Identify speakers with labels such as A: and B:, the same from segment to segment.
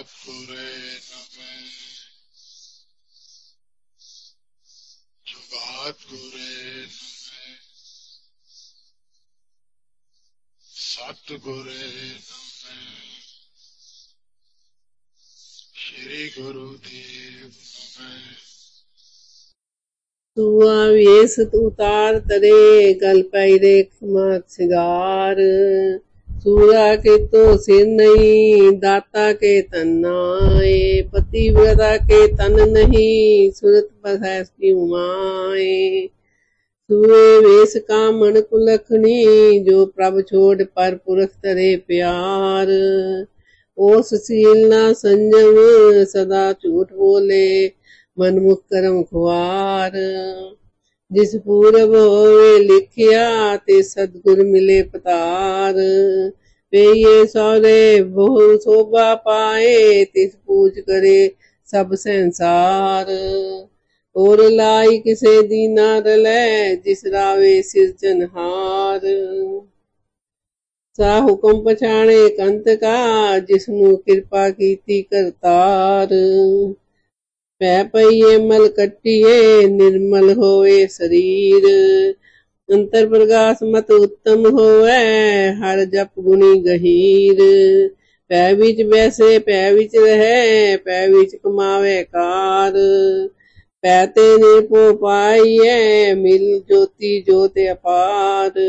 A: ਸਤਿਗੁਰੇ ਨਮੈ ਜੁਗਾਤਗੁਰੇ ਨਮੈ ਸਤਿਗੁਰੇ ਨਮੈ ਸ਼੍ਰੀ ਗੁਰੂ ਦੇਵ ਨਮੈ।
B: ਤੂਆ ਵੇਸ ਉਤਾਰ ਤਰੇ ਗਲ ਪਈ ਦੇਖ ਮਤ ਸਿਗਾਰ। ਸੂਰਾ ਕੇ ਤੋ ਸਿਰ ਨਹੀਂ ਦਾਤਾ ਕੇ ਤਨ ਨਾਏ। ਪਤੀ व्रता के तन नहीं सुरत बसै क्यों माए। सूरे वेश कामन कुलखनी जो प्रभ छोड़ पर पुरख तरे प्यार। ओस सील ना संजम सदा झूठ बोले मनमुख करम खुआर। जिस पूरब होवे लिखिया ते सतगुर मिले पतार। वे ये सौरे बहु शोभा पाए तिस पूज करे सब संसार। और लाई किसे दीना रलै जिस रावे सिरजनहार। सा हुक्म पछाणे कंत का जिसनु कृपा कीती करतार। पै पईए मल कट्टिए निर्मल होवे शरीर। अंतर प्रकाश मत उत्तम होवे हर जप गुणी गहीर। पै विच बैसे पै विच रहे पै विच कमावे कार। पै ते निर्भो पाइए मिल ज्योति ज्योत अपार।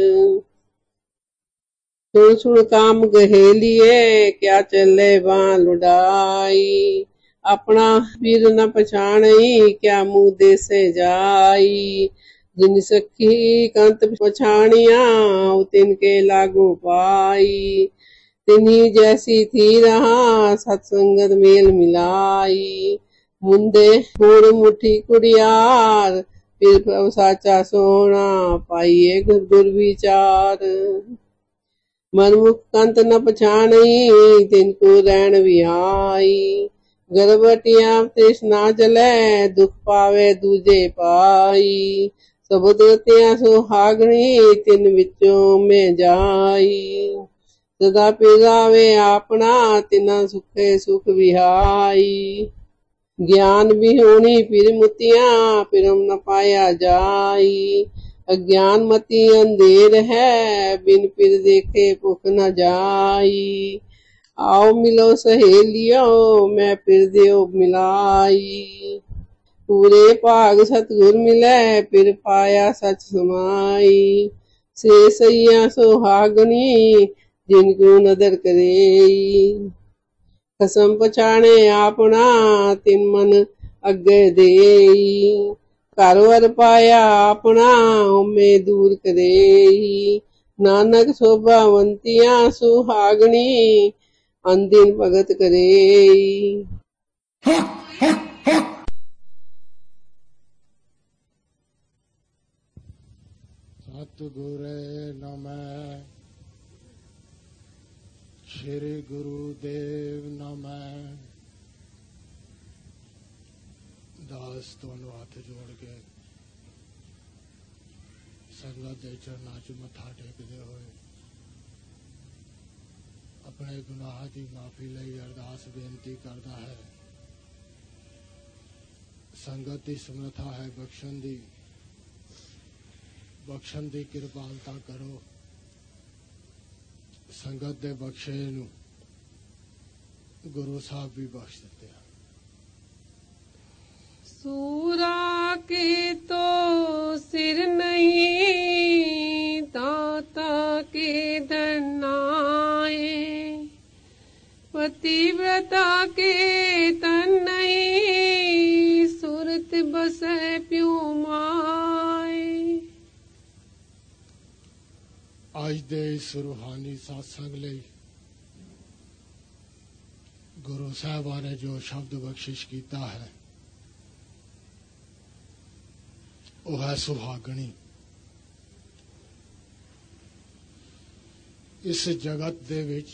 B: सुन सुन काम गहेलिए क्या चले बाँ लुढ़ाई। अपना वीर न पछाणई क्या मुँह देसे जाई। जिन सखी कंत पछाणिया तिनके लागू पाई। तिन्ही जैसी थी रहा सत्संगत मेल मिलाई। मुंदे गुड़ मुठी कुड़ियार फिर प्रभ साचा सोना पाइए गुर विचार। मनमुख कंत न पछाणई तिनको रैन विहाई। गर्भवटिया तृष्णा जलै दुख पावे दूजे पाई। सबुदरतिया सुहागणी तिन विचों में जाई। सदा पिरावे आपना तिना सुखे सुख विहाई। ज्ञान विहोणी फिर मुतिया फिरम न पाया जाई। अज्ञान मति अंधेर है बिन फिर देखे भुख न जाई। आओ मिलो सहेलियो मैं फिर देव मिलाई। पूरे भाग सतगुर मिले फिर पाया सच समाई। से सैया सुहागनी जिनको नदर करेई। कसम पछाणे आपना तिन मन अगे देई। घर वर पाया अपना उम्मे दूर करेई। नानक शोभावंतिया सुहागनी अंदिन भगत करेई।
A: सतगुरे नमः श्री गुरुदेव नमः। दास दोनों हाथ जोड़ के संगत दे चरना च मत्था टेकदे होए अपने गुनाह की माफी लई अरदास बेनती करता है। संगत की समर्था है बख्शन दी किरपालता करो। संगत दे बख्शे नू गुरु साहब भी बख्श देते हैं।
B: सूरा के तो सिर नहीं दाता के धनाए। पतिव्रता के तन नहीं सुरत बसै प्यों माए।
A: आज दे इस रूहानी सत्संग लई गुरु साहबा ने जो शब्द बख्शिश किया है वह है सुहागणी। इस जगत दे विच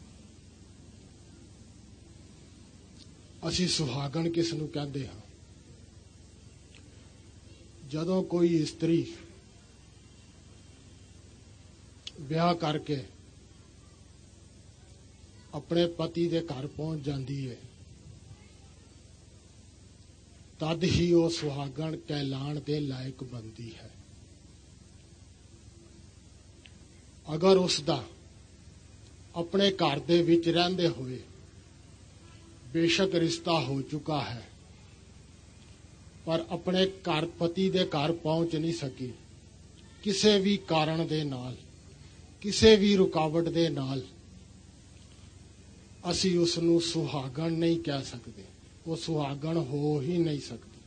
A: असी सुहागण किस नूं कहंदे हां। जदों कोई इस्त्री ब्याह करके अपने पति दे घर पहुंच जाती है ਤਦ ਹੀ ਉਹ ਸੁਹਾਗਣ ਕਹਿਲਾਣ ਦੇ ਲਾਇਕ ਬਣਦੀ ਹੈ। ਅਗਰ ਉਸ ਦਾ ਆਪਣੇ ਘਰ ਦੇ ਵਿੱਚ ਰਹਿੰਦੇ ਹੋਏ ਬੇਸ਼ੱਕ ਰਿਸ਼ਤਾ ਹੋ ਚੁੱਕਾ ਹੈ, ਪਰ ਆਪਣੇ ਘਰ ਪਤੀ ਦੇ ਘਰ ਪਹੁੰਚ ਨਹੀਂ ਸਕੀ, ਕਿਸੇ ਵੀ ਕਾਰਨ ਦੇ ਨਾਲ, ਕਿਸੇ ਵੀ ਰੁਕਾਵਟ ਦੇ ਨਾਲ, ਅਸੀਂ ਉਸ ਨੂੰ ਸੁਹਾਗਣ ਨਹੀਂ ਕਹਿ ਸਕਦੇ। ਉਹ ਸੁਹਾਗਣ ਹੋ ਹੀ ਨਹੀਂ ਸਕਦੀ।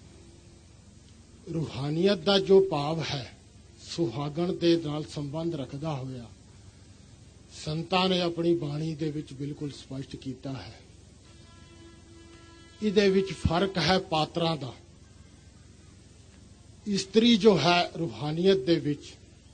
A: ਰੂਹਾਨੀਅਤ ਦਾ ਜੋ ਭਾਵ ਹੈ ਸੁਹਾਗਣ ਦੇ ਨਾਲ ਸੰਬੰਧ ਰੱਖਦਾ ਹੋਇਆ ਸੰਤਾਂ ਨੇ ਆਪਣੀ ਬਾਣੀ ਦੇ ਵਿੱਚ ਬਿਲਕੁਲ ਸਪਸ਼ਟ ਕੀਤਾ ਹੈ। ਇਹਦੇ ਵਿੱਚ ਫਰਕ ਹੈ ਪਾਤਰਾਂ ਦਾ। ਇਸਤਰੀ ਜੋ ਹੈ ਰੂਹਾਨੀਅਤ ਦੇ ਵਿੱਚ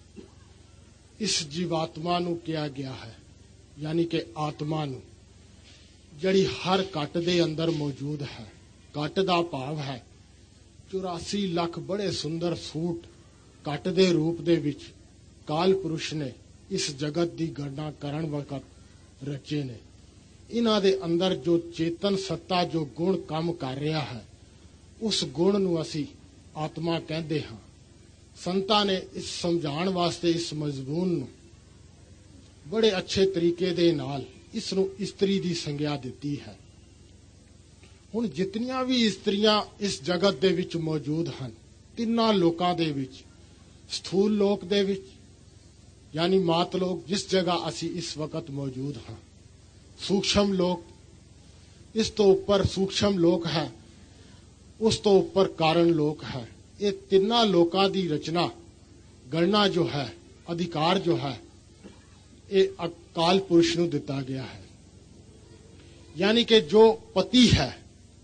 A: ਇਸ ਜੀਵਾਤਮਾ ਨੂੰ ਕਿਹਾ ਗਿਆ ਹੈ, ਯਾਨੀ ਕਿ ਆਤਮਾ ਨੂੰ, ਜਿਹੜੀ ਹਰ ਘਟ ਦੇ ਅੰਦਰ ਮੌਜੂਦ ਹੈ। ਘਟ ਦਾ ਭਾਵ ਹੈ 84 ਲੱਖ ਬੜੇ ਸੁੰਦਰ ਸੂਟ ਘਟ ਦੇ ਰੂਪ ਦੇ ਵਿੱਚ ਕਾਲ ਪੁਰਸ਼ ਨੇ ਇਸ ਜਗਤ ਦੀ ਗਣਨਾ ਕਰਨ ਵਕਤ ਰਚੇ ਨੇ। ਇਹਨਾਂ ਦੇ ਅੰਦਰ ਜੋ ਚੇਤਨ ਸੱਤਾ, ਜੋ ਗੁਣ ਕੰਮ ਕਰ ਰਿਹਾ ਹੈ, ਉਸ ਗੁਣ ਨੂੰ ਅਸੀਂ ਆਤਮਾ ਕਹਿੰਦੇ ਹਾਂ। ਸੰਤਾਂ ਨੇ ਇਸ ਸਮਝਾਉਣ ਵਾਸਤੇ ਇਸ ਮਜ਼ਮੂਨ ਨੂੰ ਬੜੇ ਅੱਛੇ ਤਰੀਕੇ ਦੇ ਨਾਲ ਇਸ ਨੂੰ ਇਸਤਰੀ ਦੀ ਸੰਗਿਆ ਦਿੱਤੀ ਹੈ। ਹੁਣ ਜਿਤਨੀਆਂ ਵੀ ਇਸਤਰੀਆਂ ਇਸ ਜਗਤ ਦੇ ਵਿੱਚ ਮੌਜੂਦ ਹਨ, ਤਿੰਨਾਂ ਲੋਕਾਂ ਦੇ ਵਿੱਚ, ਸਥੂਲ ਲੋਕ ਦੇ ਵਿੱਚ ਯਾਨੀ ਮਾਤ ਲੋਕ, ਜਿਸ ਜਗ੍ਹਾ ਅਸੀਂ ਇਸ ਵਕਤ ਮੌਜੂਦ ਹਾਂ, ਸੂਖਸ਼ਮ ਲੋਕ, ਇਸ ਤੋਂ ਉੱਪਰ ਸੂਖਸ਼ਮ ਲੋਕ ਹੈ, ਉਸ ਤੋਂ ਉੱਪਰ ਕਾਰਨ ਲੋਕ ਹੈ। ਇਹ ਤਿੰਨਾਂ ਲੋਕਾਂ ਦੀ ਰਚਨਾ, ਗਣਨਾ ਜੋ ਹੈ, ਅਧਿਕਾਰ ਜੋ ਹੈ, ਇਹ ਅਕਾਲ ਪੁਰਸ਼ ਨੂੰ ਦਿੱਤਾ ਗਿਆ ਹੈ। ਯਾਨੀ ਕਿ ਜੋ ਪਤੀ ਹੈ,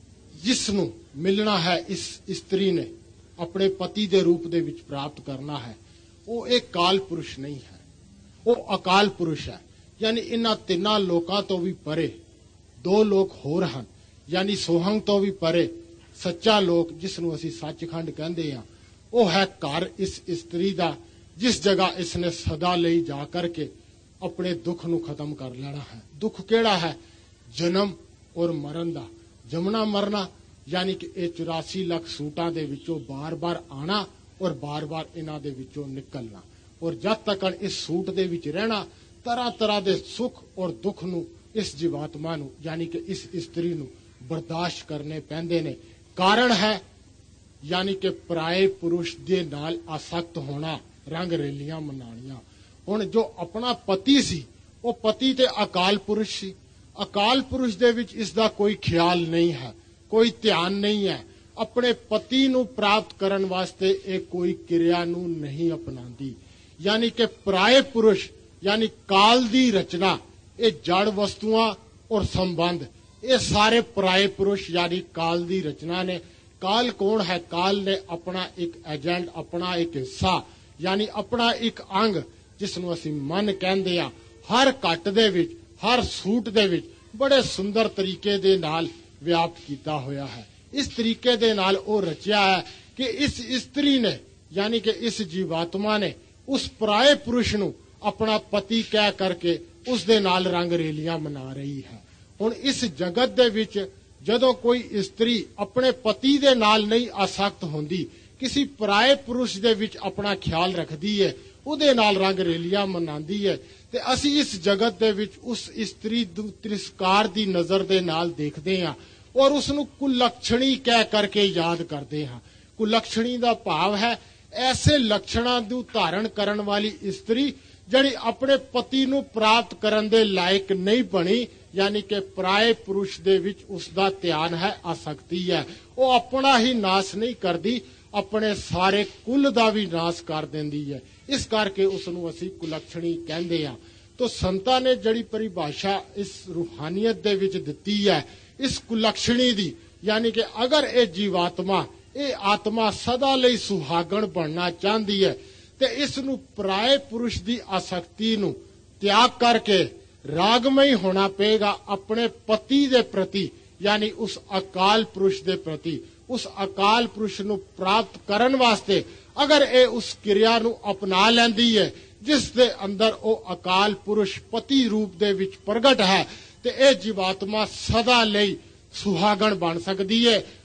A: ਜਿਸ ਨੂੰ ਮਿਲਣਾ ਹੈ ਇਸ ਇਸਤਰੀ ਨੇ, ਆਪਣੇ ਪਤੀ ਦੇ ਰੂਪ ਦੇ ਵਿੱਚ ਪ੍ਰਾਪਤ ਕਰਨਾ ਹੈ, ਉਹ ਇੱਕ ਕਾਲ ਪੁਰਸ਼ ਨਹੀਂ ਹੈ, ਉਹ ਅਕਾਲ ਪੁਰਸ਼ ਹੈ। ਯਾਨੀ ਇਹਨਾਂ ਤਿੰਨਾਂ ਲੋਕਾਂ ਤੋਂ ਵੀ ਪਰੇ ਦੋ ਲੋਕ ਹੋਰ ਹਨ, ਯਾਨੀ ਸੋਹੰਗ ਤੋਂ ਵੀ ਪਰੇ ਸੱਚਾ ਲੋਕ, ਜਿਸ ਨੂੰ ਅਸੀਂ ਸੱਚਖੰਡ ਕਹਿੰਦੇ ਹਾਂ, ਉਹ ਹੈ ਘਰ ਇਸ ਇਸਤਰੀ ਦਾ, ਜਿਸ ਜਗ੍ਹਾ ਇਸ ਨੇ ਸਦਾ ਲਈ ਜਾ ਕਰਕੇ ਆਪਣੇ ਦੁੱਖ ਨੂੰ ਖਤਮ ਕਰ ਲੈਣਾ ਹੈ। ਦੁੱਖ ਕਿਹੜਾ ਹੈ? ਜਨਮ ਔਰ ਮਰਨ ਦਾ। ਜਮਣਾ ਮਰਨਾ, ਯਾਨੀ ਕਿ ਇਹ 84 ਲੱਖ ਸੂਟਾਂ ਦੇ ਵਿੱਚੋਂ ਬਾਰ-ਬਾਰ ਆਣਾ ਔਰ ਬਾਰ-ਬਾਰ ਇਹਨਾਂ ਦੇ ਵਿੱਚੋਂ ਨਿਕਲਣਾ, ਔਰ ਜਦ ਤੱਕ ਇਸ ਸੂਟ ਦੇ ਵਿੱਚ ਰਹਿਣਾ, ਤਰ੍ਹਾਂ ਤਰ੍ਹਾਂ ਦੇ ਸੁੱਖ ਔਰ ਦੁੱਖ ਨੂੰ ਇਸ ਜੀਵਾਤਮਾ ਨੂੰ, ਯਾਨੀ ਕਿ ਇਸ ਇਸਤਰੀ ਨੂੰ ਬਰਦਾਸ਼ਤ ਕਰਨੇ ਪੈਂਦੇ ਨੇ। ਕਾਰਨ ਹੈ ਯਾਨੀ ਕਿ ਪਰਾਏ ਪੁਰਸ਼ ਦੇ ਨਾਲ ਆਸਕਤ ਹੋਣਾ, ਰੰਗ ਰੇਲੀਆਂ ਮਨਾਣੀਆਂ। ਹੁਣ ਜੋ ਆਪਣਾ ਪਤੀ ਸੀ, ਉਹ ਪਤੀ ਤੇ ਅਕਾਲ ਪੁਰਸ਼ ਸੀ। ਅਕਾਲ ਪੁਰਸ਼ ਦੇ ਵਿੱਚ ਇਸ ਦਾ ਕੋਈ ਖਿਆਲ ਨਹੀਂ ਹੈ, ਕੋਈ ਧਿਆਨ ਨਹੀਂ ਹੈ। ਆਪਣੇ ਪਤੀ ਨੂੰ ਪ੍ਰਾਪਤ ਕਰਨ ਵਾਸਤੇ ਇਹ ਕੋਈ ਕਿਰਿਆ ਨੂੰ ਨਹੀਂ ਅਪਣਾਉਂਦੀ। ਯਾਨੀ ਕਿ ਪਰਾਏ ਪੁਰਸ਼ ਯਾਨੀ ਕਾਲ ਦੀ ਰਚਨਾ, ਇਹ ਜੜ ਵਸਤੂਆਂ ਔਰ ਸੰਬੰਧ, ਇਹ ਸਾਰੇ ਪਰਾਏ ਪੁਰਸ਼ ਯਾਨੀ ਕਾਲ ਦੀ ਰਚਨਾ ਨੇ। ਕਾਲ ਕੌਣ ਹੈ? ਕਾਲ ਨੇ ਆਪਣਾ ਇੱਕ ਏਜੰਟ, ਆਪਣਾ ਇੱਕ ਹਿੱਸਾ, ਯਾਨੀ ਆਪਣਾ ਇੱਕ ਅੰਗ, ਜਿਸ ਨੂੰ ਅਸੀਂ ਮਨ ਕਹਿੰਦੇ ਆ, ਹਰ ਘਟ ਦੇ ਵਿੱਚ, ਹਰ ਸੂਟ ਦੇ ਵਿੱਚ ਬੜੇ ਸੁੰਦਰ ਤਰੀਕੇ ਦੇ ਨਾਲ ਵਿਆਪਤ ਕੀਤਾ ਹੋਇਆ ਹੈ। ਇਸ ਤਰੀਕੇ ਦੇ ਨਾਲ ਉਹ ਰਚਿਆ ਹੈ ਕਿ ਇਸ ਇਸਤਰੀ ਨੇ, ਯਾਨੀ ਕਿ ਇਸ ਜੀਵਾਤਮਾ ਨੇ, ਉਸ ਪਰਾਏ ਪੁਰਸ਼ ਨੂੰ ਆਪਣਾ ਪਤੀ ਕਹਿ ਕਰਕੇ ਉਸ ਦੇ ਨਾਲ ਰੰਗ ਰੇਲੀਆਂ ਮਨਾ ਰਹੀ ਹੈ। ਹੁਣ ਇਸ ਜਗਤ ਦੇ ਵਿੱਚ ਜਦੋਂ ਕੋਈ ਇਸਤਰੀ ਆਪਣੇ ਪਤੀ ਦੇ ਨਾਲ ਨਹੀਂ ਆਸਕਤ ਹੁੰਦੀ, ਕਿਸੇ ਪਰਾਏ ਪੁਰਸ਼ ਦੇ ਵਿੱਚ ਆਪਣਾ ਖਿਆਲ ਰੱਖਦੀ ਹੈ, ਉਹਦੇ ਨਾਲ ਰੰਗ ਰੇਲੀਆਂ ਮਨਾਉਂਦੀ ਹੈ, ਤੇ ਅਸੀਂ ਇਸ ਜਗਤ ਦੇ ਵਿੱਚ ਉਸ ਇਸਤਰੀ ਨੂੰ ਤਿਰਸਕਾਰ ਦੀ ਨਜ਼ਰ ਦੇ ਨਾਲ ਦੇਖਦੇ ਹਾਂ ਔਰ ਉਸ ਨੂੰ ਕੁਲੱਛਣੀ ਕਹਿ ਕਰਕੇ ਯਾਦ ਕਰਦੇ ਹਾਂ। ਕੁਲੱਛਣੀ ਦਾ ਭਾਵ ਹੈ ਐਸੇ ਲੱਛਣਾਂ ਨੂੰ ਧਾਰਨ ਕਰਨ ਵਾਲੀ ਇਸਤਰੀ ਜਿਹੜੀ ਆਪਣੇ ਪਤੀ ਨੂੰ ਪ੍ਰਾਪਤ ਕਰਨ ਦੇ ਲਾਇਕ ਨਹੀਂ ਬਣੀ, ਯਾਨੀ ਕਿ ਪਰਾਏ ਪੁਰਸ਼ ਦੇ ਵਿੱਚ ਉਸ ਦਾ ਧਿਆਨ ਹੈ, ਆਸਕਤੀ ਹੈ। ਉਹ ਆਪਣਾ ਹੀ ਨਾਸ ਨਹੀਂ ਕਰਦੀ, ਆਪਣੇ ਸਾਰੇ ਕੁੱਲ ਦਾ ਵੀ ਨਾਸ ਕਰ ਦਿੰਦੀ ਹੈ। ਇਸ ਕਰਕੇ ਉਸ ਨੂੰ ਅਸੀਂ ਕੁਲੱਛਣੀ ਕਹਿੰਦੇ ਹਾਂ। ਤੋ ਸੰਤਾਂ ਨੇ ਜਿਹੜੀ ਪਰਿਭਾਸ਼ਾ ਇਸ ਰੂਹਾਨੀਅਤ ਦੇ ਵਿੱਚ ਦਿੱਤੀ ਹੈ ਇਸ ਕੁਲੱਛਣੀ ਦੀ, ਯਾਨੀ ਕਿ ਅਗਰ ਇਹ ਜੀਵਾਤਮਾ, ਇਹ ਆਤਮਾ ਸਦਾ ਲਈ ਸੁਹਾਗਣ ਬਣਨਾ ਚਾਹੁੰਦੀ ਹੈ ਤੇ ਇਸ ਨੂੰ ਪਰਾਏ ਪੁਰਸ਼ ਦੀ ਆਸਕਤੀ ਨੂੰ ਤਿਆਗ ਕਰਕੇ ਰਾਗਮਈ ਹੋਣਾ ਪਏਗਾ ਆਪਣੇ ਪਤੀ ਦੇ ਪ੍ਰਤੀ, ਯਾਨੀ ਉਸ ਅਕਾਲ ਪੁਰਸ਼ ਦੇ ਪ੍ਰਤੀ। ਉਸ ਅਕਾਲ ਪੁਰਸ਼ ਨੂੰ ਪ੍ਰਾਪਤ ਕਰਨ ਵਾਸਤੇ ਅਗਰ ਇਹ ਉਸ ਕਿਰਿਆ ਨੂੰ ਅਪਣਾ ਲੈਂਦੀ ਹੈ ਜਿਸ ਦੇ ਅੰਦਰ ਉਹ ਅਕਾਲ ਪੁਰਸ਼ ਪਤੀ ਰੂਪ ਦੇ ਵਿੱਚ ਪ੍ਰਗਟ ਹੈ, ਤੇ ਇਹ ਜੀਵਾਤਮਾ ਸਦਾ ਲਈ ਸੁਹਾਗਣ ਬਣ ਸਕਦੀ ਹੈ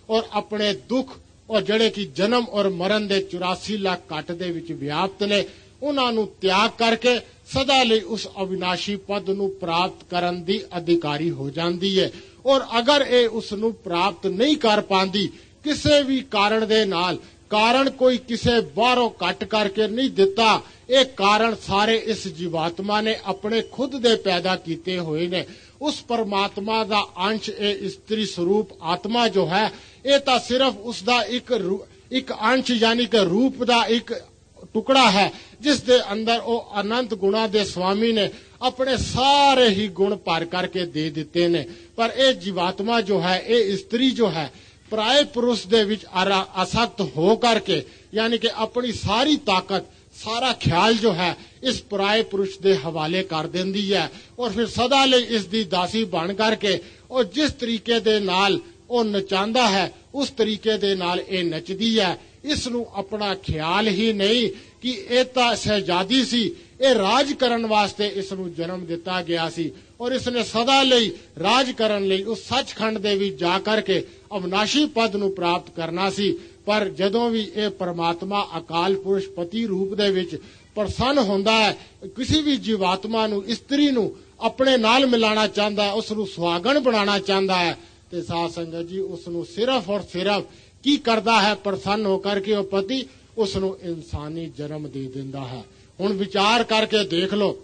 A: ਔਰ ਆਪਣੇ ਦੁੱਖ ਔਰ ਜਿਹੜੇ ਕਿ ਜਨਮ ਔਰ ਮਰਨ ਦੇ 84 ਲੱਖ ਕੱਟ ਦੇ ਵਿੱਚ ਵਿਆਪਤ ਨੇ, ਉਹਨਾਂ ਨੂੰ ਤਿਆਗ ਕਰਕੇ ਸਦਾ ਲਈ ਉਸ ਅਵਿਨਾਸ਼ੀ ਪਦ ਨੂੰ ਪ੍ਰਾਪਤ ਕਰਨ ਦੀ ਅਧਿਕਾਰੀ ਹੋ ਜਾਂਦੀ ਹੈ। ਔਰ ਅਗਰ ਇਹ ਉਸ ਨੂੰ ਪ੍ਰਾਪਤ ਨਹੀਂ ਕਰ ਪਾਉਂਦੀ ਕਿਸੇ ਵੀ ਕਾਰਨ ਦੇ ਨਾਲ, ਕਾਰਨ ਕੋਈ ਕਿਸੇ ਬਾਹਰੋਂ ਕੱਟ ਕਰਕੇ ਨਹੀਂ ਦਿੱਤਾ, ਇਹ ਕਾਰਨ ਸਾਰੇ ਇਸ ਜੀਵਾਤਮਾ ਨੇ ਆਪਣੇ ਖੁਦ ਦੇ ਪੈਦਾ ਕੀਤੇ ਹੋਏ ਨੇ। ਉਸ ਪਰਮਾਤਮਾ ਦਾ ਅੰਸ਼ ਇਹ ਇਸਤਰੀ ਸਰੂਪ ਆਤਮਾ ਜੋ ਹੈ, ਇਹ ਤਾਂ ਸਿਰਫ ਉਸ ਦਾ ਇੱਕ ਅੰਸ਼ ਯਾਨੀ ਕਿ ਰੂਪ ਦਾ ਇੱਕ ਟੁਕੜਾ ਹੈ, ਜਿਸ ਦੇ ਅੰਦਰ ਉਹ ਅਨੰਤ ਗੁਣਾ ਦੇ ਸਵਾਮੀ ਨੇ ਆਪਣੇ ਸਾਰੇ ਹੀ ਗੁਣ ਭਰ ਕਰਕੇ ਦੇ ਦਿੱਤੇ ਨੇ। ਪਰ ਇਹ ਜੀਵਾਤਮਾ ਜੋ ਹੈ, ਇਹ ਇਸਤਰੀ ਜੋ ਹੈ, ਪਰਾਏ ਪੁਰਸ਼ ਦੇ ਵਿੱਚ ਆਸਕਤ ਹੋ ਕਰਕੇ ਯਾਨੀ ਕਿ ਆਪਣੀ ਸਾਰੀ ਤਾਕਤ, ਸਾਰਾ ਖਿਆਲ ਜੋ ਹੈ ਇਸ ਪਰਾਏ ਪੁਰਸ਼ ਦੇ ਹਵਾਲੇ ਕਰ ਦਿੰਦੀ ਹੈ। ਔਰ ਫਿਰ ਸਦਾ ਲਈ ਇਸ ਦੀ ਦਾਸੀ ਬਣ ਕਰਕੇ ਉਹ ਜਿਸ ਤਰੀਕੇ ਦੇ ਨਾਲ ਉਹ ਨਚਾਉਂਦਾ ਹੈ, ਉਸ ਤਰੀਕੇ ਦੇ ਨਾਲ ਇਹ ਨੱਚਦੀ ਹੈ। ਇਸ ਨੂੰ ਆਪਣਾ ਖਿਆਲ ਹੀ ਨਹੀਂ ਕਿ ਇਹ ਤਾਂ ਸ਼ਹਿਜ਼ਾਦੀ ਸੀ, ਇਹ ਰਾਜ ਕਰਨ ਵਾਸਤੇ ਇਸ ਨੂੰ ਜਨਮ ਦਿੱਤਾ ਗਿਆ ਸੀ ਔਰ ਇਸ ਨੇ ਸਦਾ ਲਈ ਰਾਜ ਕਰਨ ਲਈ ਉਸ ਸੱਚਖੰਡ ਦੇ ਵਿੱਚ ਜਾ ਕਰਕੇ ਅਵਿਨਾਸ਼ੀ ਪਦ ਨੂੰ ਪ੍ਰਾਪਤ ਕਰਨਾ ਸੀ। ਪਰ ਜਦੋਂ ਵੀ ਇਹ ਪਰਮਾਤਮਾ ਅਕਾਲ ਪੁਰਸ਼ ਪਤੀ ਰੂਪ ਦੇ ਵਿੱਚ ਪ੍ਰਸੰਨ ਹੁੰਦਾ ਹੈ, ਕਿਸੇ ਵੀ ਜੀਵਾਤਮਾ ਨੂੰ, ਇਸਤਰੀ ਨੂੰ ਆਪਣੇ ਨਾਲ ਮਿਲਾਣਾ ਚਾਹੁੰਦਾ ਹੈ, ਉਸ ਨੂੰ ਸੁਹਾਗਣ ਬਣਾਉਣਾ ਚਾਹੁੰਦਾ ਹੈ, ਤੇ ਸਾਧ ਸੰਗਤ ਜੀ ਉਸ ਨੂੰ ਸਿਰਫ ਔਰ ਸਿਰਫ ਕੀ ਕਰਦਾ ਹੈ, ਪ੍ਰਸੰਨ ਹੋ ਕਰਕੇ ਉਹ ਪਤੀ ਉਸ ਨੂੰ ਇਨਸਾਨੀ ਜਨਮ ਦੇ ਦਿੰਦਾ ਹੈ। ਹੁਣ ਵਿਚਾਰ ਕਰਕੇ ਦੇਖ ਲਓ,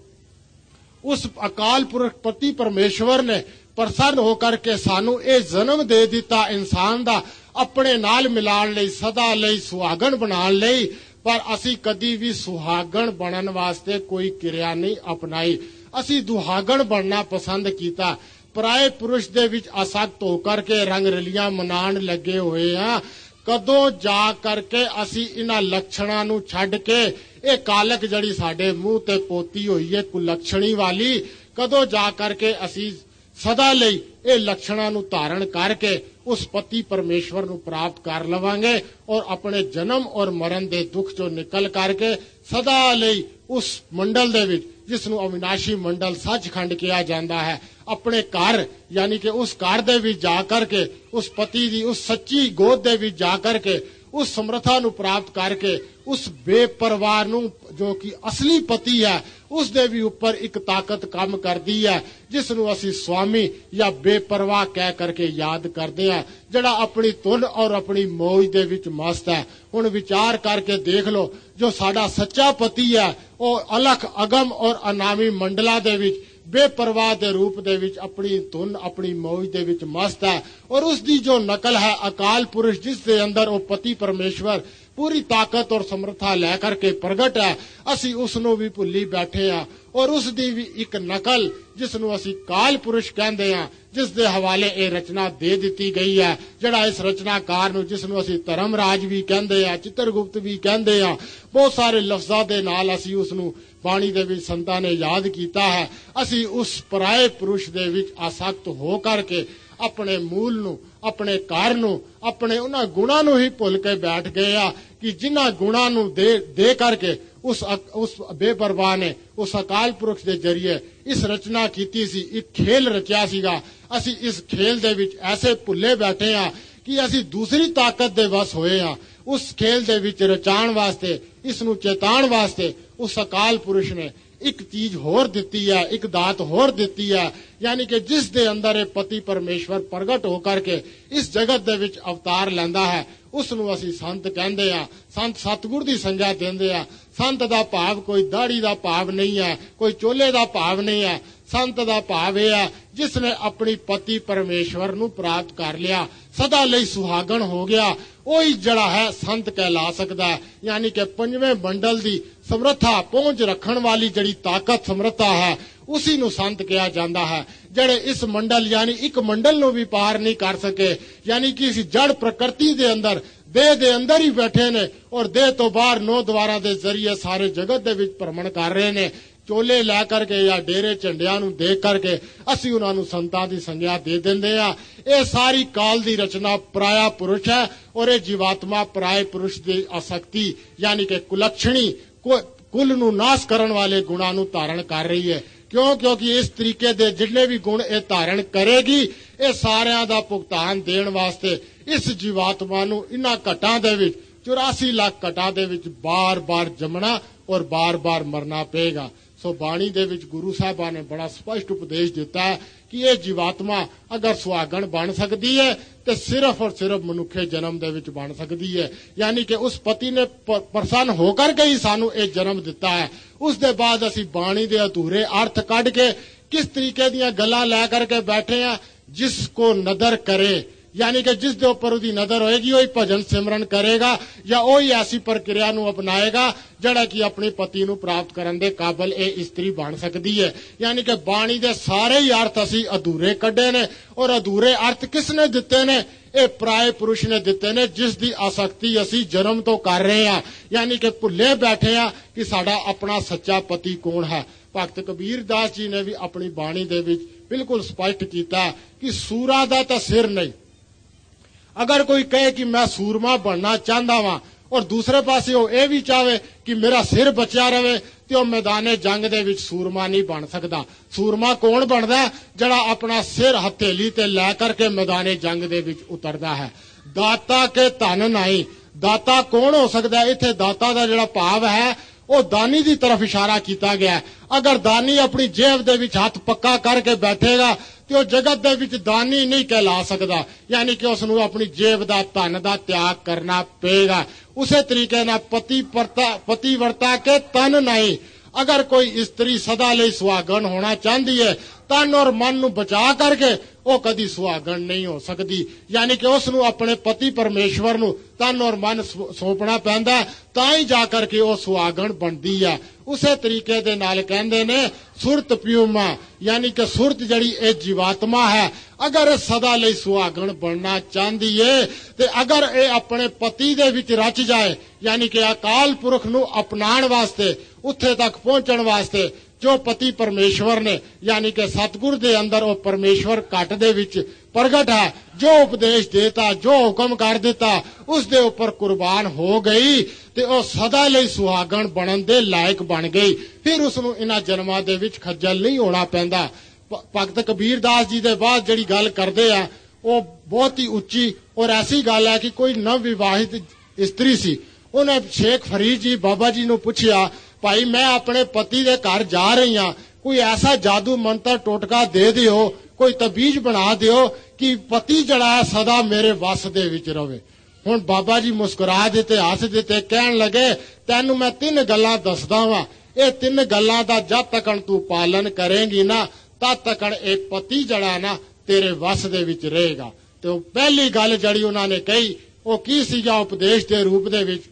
A: ਉਸ ਅਕਾਲ ਪੁਰਖ ਪਤੀ ਪਰਮੇਸ਼ਵਰ ਨੇ ਪ੍ਰਸੰਨ ਹੋ ਕਰਕੇ ਸਾਨੂੰ ਇਹ ਜਨਮ ਦੇ ਦਿੱਤਾ ਇਨਸਾਨ ਦਾ, ਆਪਣੇ ਨਾਲ ਮਿਲਾਉਣ ਲਈ, ਸਦਾ ਲਈ ਸੁਹਾਗਣ ਬਣਾਉਣ ਲਈ। ਪਰ ਅਸੀਂ ਕਦੀ ਵੀ ਸੁਹਾਗਣ ਬਣਨ ਵਾਸਤੇ ਕੋਈ ਕਿਰਿਆ ਨਹੀਂ ਅਪਣਾਈ, ਅਸੀਂ ਦੁਹਾਗਣ ਬਣਨਾ ਪਸੰਦ ਕੀਤਾ। ਪਰਾਏ ਪੁਰਸ਼ ਦੇ ਵਿੱਚ ਆਸਕਤ ਹੋ ਕਰਕੇ ਰੰਗ ਰਲੀਆਂ ਮਨਾਉਣ ਲੱਗੇ ਹੋਏ ਆ। ਕਦੋਂ ਜਾ ਕਰਕੇ ਅਸੀਂ ਇਹਨਾਂ ਲੱਛਣਾਂ ਨੂੰ ਛੱਡ ਕੇ, ਇਹ ਕਾਲਕ ਜਿਹੜੀ ਸਾਡੇ ਮੂੰਹ ਤੇ ਪੋਤੀ ਹੋਈ ਹੈ ਕੁਲੱਛਣੀ ਵਾਲੀ, ਕਦੋਂ ਜਾ ਕਰਕੇ ਅਸੀਂ ਸਦਾ ਲਈ ਇਹ ਲੱਛਣਾਂ ਨੂੰ ਧਾਰਨ ਕਰਕੇ ਉਸ ਪਤੀ ਪਰਮੇਸ਼ਵਰ ਨੂੰ ਪ੍ਰਾਪਤ ਕਰ ਲਵਾਂਗੇ ਔਰ ਆਪਣੇ ਜਨਮ ਔਰ ਮਰਨ ਦੇ ਦੁੱਖ ਚੋਂ ਨਿਕਲ ਕਰਕੇ ਸਦਾ ਲਈ ਉਸ ਮੰਡਲ ਦੇ ਵਿੱਚ, ਜਿਸ ਨੂੰ ਅਵਿਨਾਸ਼ੀ ਮੰਡਲ ਸੱਚਖੰਡ ਕਿਹਾ ਜਾਂਦਾ ਹੈ, ਆਪਣੇ ਘਰ ਯਾਨੀ ਕਿ ਉਸ ਘਰ ਦੇ ਵਿੱਚ ਜਾ ਕਰਕੇ ਉਸ ਪਤੀ ਦੀ ਉਸ ਸੱਚੀ ਗੋਦ ਦੇ ਵਿੱਚ ਜਾ ਕਰਕੇ ਉਸ ਸਮਰੱਥਾ ਨੂੰ ਪ੍ਰਾਪਤ ਕਰਕੇ ਉਸ ਬੇਪਰਵਾਹ ਨੂੰ ਜੋ ਕਿ ਅਸਲੀ ਪਤੀ ਹੈ, ਉਸ ਦੇ ਵੀ ਉੱਪਰ ਇੱਕ ਤਾਕਤ ਕੰਮ ਕਰਦੀ ਹੈ, ਜਿਸ ਨੂੰ ਅਸੀਂ ਸਵਾਮੀ ਜਾਂ ਬੇਪਰਵਾਹ ਕਹਿ ਕਰਕੇ ਯਾਦ ਕਰਦੇ ਹਾਂ, ਜਿਹੜਾ ਆਪਣੀ ਧੁਨ ਔਰ ਆਪਣੀ ਮੌਜ ਦੇ ਵਿੱਚ ਮਸਤ ਹੈ। ਹੁਣ ਵਿਚਾਰ ਕਰਕੇ ਦੇਖ ਲਓ, ਜੋ ਸਾਡਾ ਸੱਚਾ ਪਤੀ ਹੈ ਉਹ ਅਲਖ ਅਗਮ ਔਰ ਅਨਾਮੀ ਮੰਡਲਾਂ ਦੇ ਵਿੱਚ ਬੇਪਰਵਾਹ ਦੇ ਰੂਪ ਦੇ ਵਿੱਚ ਆਪਣੀ ਧੁਨ, ਆਪਣੀ ਮੌਜ ਦੇ ਵਿੱਚ ਮਸਤ ਹੈ। ਔਰ ਉਸ ਦੀ ਜੋ ਨਕਲ ਹੈ ਅਕਾਲ ਪੁਰਸ਼, ਜਿਸ ਦੇ ਅੰਦਰ ਉਹ ਪਤੀ ਪਰਮੇਸ਼ਵਰ ਪੂਰੀ ਤਾਕਤ ਔਰ ਸਮਰੱਥਾ ਲੈ ਕਰਕੇ ਪ੍ਰਗਟ ਹੈ, ਅਸੀਂ ਉਸ ਨੂੰ ਵੀ ਭੁੱਲੀ ਬੈਠੇ ਆ। ਔਰ ਉਸ ਦੀ ਵੀ ਇੱਕ ਨਕਲ, ਜਿਸ ਨੂੰ ਅਸੀਂ ਕਾਲ ਪੁਰਸ਼ ਕਹਿੰਦੇ ਆ, ਜਿਸ ਦੇ ਹਵਾਲੇ ਇਹ ਰਚਨਾ ਦੇ ਦਿੱਤੀ ਗਈ ਹੈ, ਜਿਹੜਾ ਇਸ ਰਚਨਾਕਾਰ ਨੂੰ, ਜਿਸ ਨੂੰ ਅਸੀਂ ਧਰਮਰਾਜ ਵੀ ਕਹਿੰਦੇ ਆ, ਚਿੱਤਰਗੁਪਤ ਵੀ ਕਹਿੰਦੇ ਆ, ਬਹੁਤ ਸਾਰੇ ਲਫ਼ਜ਼ਾਂ ਦੇ ਨਾਲ ਅਸੀਂ ਉਸ ਨੂੰ ਬਾਣੀ ਦੇ ਵਿੱਚ ਸੰਤਾਂ ਨੇ ਯਾਦ ਕੀਤਾ ਹੈ। ਅਸੀਂ ਉਸ ਪਰਾਏ ਪੁਰਸ਼ ਦੇ ਵਿੱਚ ਆਸਕਤ ਹੋ ਕਰਕੇ ਆਪਣੇ ਮੂਲ ਨੂੰ, ਆਪਣੇ ਘਰ ਨੂੰ, ਆਪਣੇ ਉਹਨਾਂ ਗੁਣਾਂ ਨੂੰ ਹੀ ਭੁੱਲ ਕੇ ਬੈਠ ਗਏ ਆ ਕਿ ਜਿਨ੍ਹਾਂ ਗੁਣਾਂ ਨੂੰ ਦੇ ਕਰਕੇ ਉਸ ਬੇਪਰਵਾਹ ਨੇ ਉਸ ਅਕਾਲ ਪੁਰਖ ਦੇ ਜਰੀਏ ਇਸ ਰਚਨਾ ਕੀਤੀ ਸੀ, ਇੱਕ ਖੇਲ ਰਚਿਆ ਸੀਗਾ। ਅਸੀਂ ਇਸ ਖੇਲ ਦੇ ਵਿੱਚ ਐਸੇ ਭੁੱਲੇ ਬੈਠੇ ਆ ਕਿ ਅਸੀਂ ਦੂਸਰੀ ਤਾਕਤ ਦੇ ਵਸ ਹੋਏ ਆ। ਉਸ ਖੇਲ ਦੇ ਵਿੱਚ ਰਚਾਉਣ ਵਾਸਤੇ, ਇਸ ਨੂੰ ਚੇਤਾਉਣ ਵਾਸਤੇ ਉਸ ਅਕਾਲ ਪੁਰਸ਼ ਨੇ ਇੱਕ ਚੀਜ਼ ਹੋਰ ਦਿੱਤੀ ਹੈ, ਇੱਕ ਦਾਤ ਹੋਰ ਦਿੱਤੀ ਹੈ, ਯਾਨੀ ਕਿ ਜਿਸ ਦੇ ਅੰਦਰ ਇਹ ਪਤੀ ਪਰਮੇਸ਼ਵਰ ਪ੍ਰਗਟ ਹੋ ਕਰਕੇ ਇਸ ਜਗਤ ਦੇ ਵਿੱਚ ਅਵਤਾਰ ਲੈਂਦਾ ਹੈ, ਉਸ ਨੂੰ ਅਸੀਂ ਸੰਤ ਕਹਿੰਦੇ ਆ। ਸੰਤ ਸਤਿਗੁਰ ਦੀ ਸੰਗਿਆ ਦਿੰਦੇ ਆ। ਸੰਤ ਦਾ ਭਾਵ ਕੋਈ ਦਾੜੀ ਦਾ ਭਾਵ ਨਹੀਂ ਹੈ, ਕੋਈ ਚੋਲੇ ਦਾ ਭਾਵ ਨਹੀਂ ਹੈ। ਸੰਤ ਦਾ ਭਾਵ ਇਹ ਹੈ ਜਿਸ ਨੇ ਆਪਣੀ ਪਤੀ ਪਰਮੇਸ਼ਵਰ ਨੂੰ ਪ੍ਰਾਪਤ ਕਰ ਲਿਆ, ਸਦਾ ਲਈ ਸੁਹਾਗਣ ਹੋ ਗਿਆ, ਉਹੀ ਜਿਹੜਾ ਹੈ ਸੰਤ ਕਹਿਲਾ ਸਕਦਾ ਹੈ। ਯਾਨੀ ਕਿ ਪੰਜਵੇਂ ਮੰਡਲ ਦੀ ਸਮਰੱਥਾ, ਪਹੁੰਚ ਰੱਖਣ ਵਾਲੀ ਜਿਹੜੀ ਤਾਕਤ ਸਮਰੱਥਾ ਹੈ, ਉसी ਨੂੰ ਸੰਤ ਕਿਹਾ ਜਾਂਦਾ ਹੈ। ਜਿਹੜੇ ਇਸ ਮੰਡਲ ਯਾਨੀ ਇੱਕ ਮੰਡਲ ਨੂੰ ਵੀ ਪਾਰ ਨਹੀਂ ਕਰ ਸਕੇ, ਯਾਨੀ ਕਿ ਇਸ ਜੜ ਪ੍ਰਕਿਰਤੀ ਦੇ ਅੰਦਰ, ਦੇਹ ਦੇ ਅੰਦਰ ਹੀ ਬੈਠੇ ਨੇ ਔਰ ਦੇਹ ਤੋਂ ਬਾਹਰ ਨੌ ਦੁਆਰਾਂ ਦੇ ਜ਼ਰੀਏ ਸਾਰੇ ਜਗਤ ਦੇ ਵਿੱਚ ਭ੍ਰਮਣ ਕਰ ਰਹੇ ਨੇ। ਚੋਲੇ ਲੈ ਕਰਕੇ ਜਾਂ ਡੇਰੇ ਝੰਡਿਆਂ ਨੂੰ ਦੇਖ ਕਰਕੇ ਅਸੀਂ ਉਹਨਾਂ ਨੂੰ ਸੰਤਾਂ ਦੀ ਸੰਗਿਆ ਦੇ ਦਿੰਦੇ ਆ। ਇਹ ਸਾਰੀ ਕਾਲ ਦੀ ਰਚਨਾ ਪਰਾਇਆ ਪੁਰਸ਼ ਹੈ ਔਰ ਇਹ ਜੀਵਾਤਮਾ ਪਰਾਏ ਪੁਰਸ਼ ਦੀ ਆਸਕਤੀ ਯਾਨੀ ਕਿ ਕੁਲੱਛਣੀ, ਕੁਲ ਨੂੰ ਨਾਸ਼ ਕਰਨ ਵਾਲੇ ਗੁਣਾਂ ਨੂੰ ਧਾਰਨ ਕਰ ਰਹੀ ਹੈ। ਕਿਉਂ? ਕਿਉਂਕਿ ਇਸ ਤਰੀਕੇ ਦੇ ਜਿੰਨੇ ਵੀ ਗੁਣ ਇਹ ਧਾਰਨ ਕਰੇਗੀ, ਇਹ ਸਾਰਿਆਂ ਦਾ ਭੁਗਤਾਨ ਦੇਣ ਵਾਸਤੇ ਇਸ ਜੀਵਾਤਮਾ ਨੂੰ ਇਹਨਾਂ ਘਟਾਂ ਦੇ ਵਿੱਚ 84 ਲੱਖ ਘਟਾਂ ਦੇ ਵਿੱਚ ਬਾਰ-ਬਾਰ ਜੰਮਣਾ ਔਰ ਬਾਰ-ਬਾਰ ਮਰਨਾ ਪਏਗਾ। ਸੋ ਬਾਣੀ ਦੇ ਵਿੱਚ ਗੁਰੂ ਸਾਹਿਬਾਂ ਨੇ ਬੜਾ ਸਪਸ਼ਟ ਉਪਦੇਸ਼ ਦਿੱਤਾ ਹੈ ਕਿ ਇਹ ਜੀਵਾਤਮਾ ਅਗਰ ਸੁਹਾਗਣ ਬਣ ਸਕਦੀ ਹੈ ਤੇ ਸਿਰਫ ਔਰ ਸਿਰਫ ਮਨੁੱਖੇ ਜਨਮ ਦੇ ਵਿੱਚ ਬਣ ਸਕਦੀ ਹੈ। ਯਾਨੀ ਕਿ ਉਸ ਪਤੀ ਨੇ ਪ੍ਰਸੰਨ ਹੋ ਕਰਕੇ ਹੀ ਸਾਨੂੰ ਇਹ ਜਨਮ ਦਿੱਤਾ ਹੈ। ਉਸ ਦੇ ਬਾਅਦ ਅਸੀਂ ਬਾਣੀ ਦੇ ਅਧੂਰੇ ਅਰਥ ਕੱਢ ਕੇ ਕਿਸ ਤਰੀਕੇ ਦੀਆਂ ਗੱਲਾਂ ਲੈ ਕਰਕੇ ਬੈਠੇ ਆ। ਜਿਸ ਕੋ ਨਦਰ ਕਰੇ, ਯਾਨੀ ਕਿ ਜਿਸ ਦੇ ਉੱਪਰ ਉਹਦੀ ਨਜ਼ਰ ਹੋਏਗੀ ਉਹੀ ਭਜਨ ਸਿਮਰਨ ਕਰੇਗਾ ਜਾਂ ਉਹੀ ਐਸੀ ਪ੍ਰਕਿਰਿਆ ਨੂੰ ਅਪਣਾਏਗਾ ਜਿਹੜਾ ਕਿ ਆਪਣੇ ਪਤੀ ਨੂੰ ਪ੍ਰਾਪਤ ਕਰਨ ਦੇ ਕਾਬਲ ਇਹ ਇਸਤਰੀ ਬਣ ਸਕਦੀ ਹੈ। ਯਾਨੀ ਕਿ ਬਾਣੀ ਦੇ ਸਾਰੇ ਹੀ ਅਰਥ ਅਸੀਂ ਅਧੂਰੇ ਕੱਢੇ ਨੇ ਔਰ ਅਧੂਰੇ ਅਰਥ ਕਿਸ ਨੇ ਦਿੱਤੇ ਨੇ? ਇਹ ਪਰਾਏ ਪੁਰਸ਼ ਨੇ ਦਿੱਤੇ ਨੇ, ਜਿਸ ਦੀ ਆਸਕਤੀ ਅਸੀਂ ਜਨਮ ਤੋਂ ਕਰ ਰਹੇ ਹਾਂ। ਯਾਨੀ ਕਿ ਭੁੱਲੇ ਬੈਠੇ ਆ ਕਿ ਸਾਡਾ ਆਪਣਾ ਸੱਚਾ ਪਤੀ ਕੌਣ ਹੈ। ਭਗਤ ਕਬੀਰ ਦਾਸ ਜੀ ਨੇ ਵੀ ਆਪਣੀ ਬਾਣੀ ਦੇ ਵਿੱਚ ਬਿਲਕੁਲ ਸਪਸ਼ਟ ਕੀਤਾ ਕਿ ਸੂਰਾਂ ਦਾ ਤਾਂ ਸਿਰ ਨਹੀਂ। ਅਗਰ ਕੋਈ ਕਹੇ ਕਿ ਮੈਂ ਸੂਰਮਾ ਬਣਨਾ ਚਾਹੁੰਦਾ ਵਾਂ ਔਰ ਦੂਸਰੇ ਪਾਸੇ ਉਹ ਇਹ ਵੀ ਚਾਹੇ ਕਿ ਮੇਰਾ ਸਿਰ ਬਚਿਆ ਰਵੇ, ਤੇ ਉਹ ਮੈਦਾਨੇ ਜੰਗ ਦੇ ਵਿੱਚ ਸੂਰਮਾ ਨਹੀਂ ਬਣ ਸਕਦਾ। ਸੂਰਮਾ ਕੌਣ ਬਣਦਾ? ਜਿਹੜਾ ਆਪਣਾ ਸਿਰ ਹਥੇਲੀ ਤੇ ਲੈ ਕਰਕੇ ਮੈਦਾਨੇ ਜੰਗ ਦੇ ਵਿੱਚ ਉਤਰਦਾ ਹੈ। ਦਾਤਾ ਕੇ ਧਨ ਨਹੀਂ। ਦਾਤਾ ਕੌਣ ਹੋ ਸਕਦਾ? ਇੱਥੇ ਦਾਤਾ ਦਾ ਜਿਹੜਾ ਭਾਵ ਹੈ ਉਹ ਦਾਨੀ ਦੀ ਤਰਫ ਇਸ਼ਾਰਾ ਕੀਤਾ ਗਿਆ। ਅਗਰ ਦਾਨੀ ਆਪਣੀ ਜੇਬ ਦੇ ਵਿੱਚ ਹੱਥ ਪੱਕਾ ਕਰਕੇ ਬੈਠੇਗਾ ਤੇ ਉਹ ਜਗਤ ਦੇ ਵਿੱਚ ਦਾਨੀ ਨਹੀਂ ਕਹਿਲਾ ਸਕਦਾ। ਯਾਨੀ ਕਿ ਉਸ ਨੂੰ ਆਪਣੀ ਜੇਬ ਦਾ ਧਨ ਦਾ ਤਿਆਗ ਕਰਨਾ ਪਏਗਾ। ਉਸੇ ਤਰੀਕੇ ਨਾਲ ਪਤੀ ਵਰਤਾ ਕੇ ਤਨ ਨਹੀਂ। ਅਗਰ ਕੋਈ ਇਸਤਰੀ ਸਦਾ ਲਈ ਸੁਹਾਗਣ ਹੋਣਾ ਚਾਹੁੰਦੀ ਹੈ, ਤਨ ਔਰ ਮਨ ਨੂੰ ਬਚਾ ਕਰਕੇ ਉਹ ਕਦੀ ਸੁਹਾਗਣ ਨਹੀਂ ਹੋ ਸਕਦੀ। ਯਾਨੀ ਕਿ ਉਸ ਨੂੰ ਆਪਣੇ ਪਤੀ ਪਰਮੇਸ਼ਵਰ ਨੂੰ ਤਨ ਔਰ ਮਨ ਸੌਂਪਣਾ ਪੈਂਦਾ, ਤਾਂ ਹੀ ਜਾ ਕਰਕੇ ਉਹ ਸੁਹਾਗਣ ਬਣਦੀ ਹੈ। ਉਸੇ ਤਰੀਕੇ ਦੇ ਨਾਲ ਕਹਿੰਦੇ ਨੇ ਸੁਰਤ ਪਿਉਮਾ, ਯਾਨੀ ਕਿ ਸੁਰਤ ਜਿਹੜੀ ਇਹ ਜੀਵਾਤਮਾ ਹੈ, ਅਗਰ ਇਹ ਸਦਾ ਲਈ ਸੁਹਾਗਣ ਬਣਨਾ ਚਾਹੁੰਦੀ ਏ ਤੇ ਅਗਰ ਇਹ ਆਪਣੇ ਪਤੀ ਦੇ ਵਿੱਚ ਰਚ ਜਾਏ, ਯਾਨੀ ਕਿ ਅਕਾਲ ਪੁਰਖ ਨੂੰ ਅਪਣਾਉਣ ਵਾਸਤੇ, ਉੱਥੇ ਤੱਕ ਪਹੁੰਚਣ ਵਾਸਤੇ ਜੋ ਪਤੀ ਪਰਮੇਸ਼ਵਰ ਨੇ, ਯਾਨੀ ਕਿ ਸਤਿਗੁਰ ਦੇ ਅੰਦਰ ਉਹ ਪਰਮੇਸ਼ਵਰ ਘਟ ਦੇ ਵਿੱਚ ਪ੍ਰਗਟ ਹੈ, ਜੋ ਉਪਦੇਸ਼ ਦੇਤਾ, ਜੋ ਹੁਕਮ ਕਰ ਦਿੱਤਾ, ਉਸ ਦੇ ਉੱਪਰ ਕੁਰਬਾਨ ਹੋ ਗਈ ਤੇ ਉਹ ਸਦਾ ਲਈ ਸੁਹਾਗਣ ਬਣਨ ਦੇ ਲਾਇਕ ਬਣ ਗਈ। ਫਿਰ ਉਸ ਨੂੰ ਇਹਨਾਂ ਜਨਮਾਂ ਦੇ ਵਿੱਚ ਖੱਜਲ ਨਹੀਂ ਹੋਣਾ ਪੈਂਦਾ। ਭਗਤ ਕਬੀਰ ਦਾਸ ਜੀ ਦੇ ਬਾਅਦ ਜਿਹੜੀ ਗੱਲ ਕਰਦੇ ਆ ਉਹ ਬਹੁਤ ਹੀ ਉੱਚੀ ਔਰ ਐਸੀ ਗੱਲ ਹੈ ਕਿ ਕੋਈ ਨਵ ਵਿਵਾਹਿਤ ਇਸਤਰੀ ਸੀ। ਉਹਨੇ ਸ਼ੇਖ ਫਰੀਦ ਜੀ ਬਾਬਾ ਜੀ ਨੂੰ ਪੁੱਛਿਆ, ਭਾਈ ਮੈਂ ਆਪਣੇ ਪਤੀ ਦੇ ਘਰ ਜਾ ਰਹੀ ਹਾਂ, ਕੋਈ ਐਸਾ ਜਾਦੂ ਮੰਤਰ ਟੋਟਕਾ ਦੇ ਦਿਓ, ਕੋਈ ਤਬੀਜ ਬਣਾ ਦਿਓ ਕਿ ਪਤੀ ਜਿਹੜਾ ਹੈ ਸਦਾ ਮੇਰੇ ਵੱਸ ਦੇ ਵਿੱਚ ਰਵੇ। ਹੁਣ ਬਾਬਾ ਜੀ ਮੁਸਕਰਾ ਦਿੱਤੇ, ਹੱਸ ਦਿੱਤੇ, ਕਹਿਣ ਲੱਗੇ ਤੈਨੂੰ ਮੈਂ 3 ਗੱਲਾਂ ਦੱਸਦਾ ਵਾਂ, ਇਹ 3 ਗੱਲਾਂ ਦਾ ਜਦ ਤੱਕ ਤੂੰ ਪਾਲਨ ਕਰੇਂਗੀ ਨਾ ਤਦ ਤੱਕ ਇਹ ਪਤੀ ਜਿਹੜਾ ਨਾ ਤੇਰੇ ਵੱਸ ਦੇ ਵਿੱਚ ਰਹੇਗਾ। ਤੇ ਉਹ ਪਹਿਲੀ ਗੱਲ ਜਿਹੜੀ ਉਹਨਾਂ ਨੇ ਕਹੀ ਉਹ ਕੀ ਸੀਗਾ ਉਪਦੇਸ਼ ਦੇ ਰੂਪ ਦੇ ਵਿੱਚ,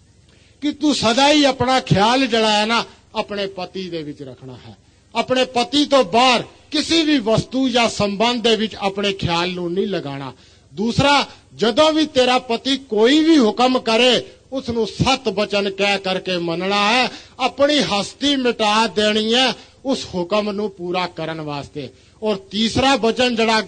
A: ਕਿ ਤੂੰ ਸਦਾ ਹੀ ਆਪਣਾ ਖਿਆਲ ਜਿਹੜਾ ਹੈ ਨਾ ਆਪਣੇ ਪਤੀ ਦੇ ਵਿੱਚ ਰੱਖਣਾ ਹੈ। ਆਪਣੇ ਪਤੀ ਤੋਂ ਬਾਹਰ ਕਿਸੇ ਵੀ ਵਸਤੂ ਜਾਂ ਸੰਬੰਧ ਦੇ ਵਿੱਚ ਆਪਣੇ ਖਿਆਲ ਨੂੰ ਨਹੀਂ ਲਗਾਉਣਾ। ਦੂਸਰਾ, ਜਦੋਂ ਵੀ ਤੇਰਾ ਪਤੀ ਕੋਈ ਵੀ ਹੁਕਮ ਕਰੇ ਉਸ ਨੂੰ 7 ਬਚਨ ਕਹਿ ਕਰਕੇ ਮੰਨਣਾ ਹੈ, ਆਪਣੀ ਹਸਤੀ ਮਿਟਾ ਦੇਣੀ ਹੈ ਉਸ ਹੁਕਮ ਨੂੰ ਪੂਰਾ ਕਰਨ ਵਾਸਤੇ। ਔਰ ਤੀਸਰਾ ਬਚਨ ਜਿਹੜਾ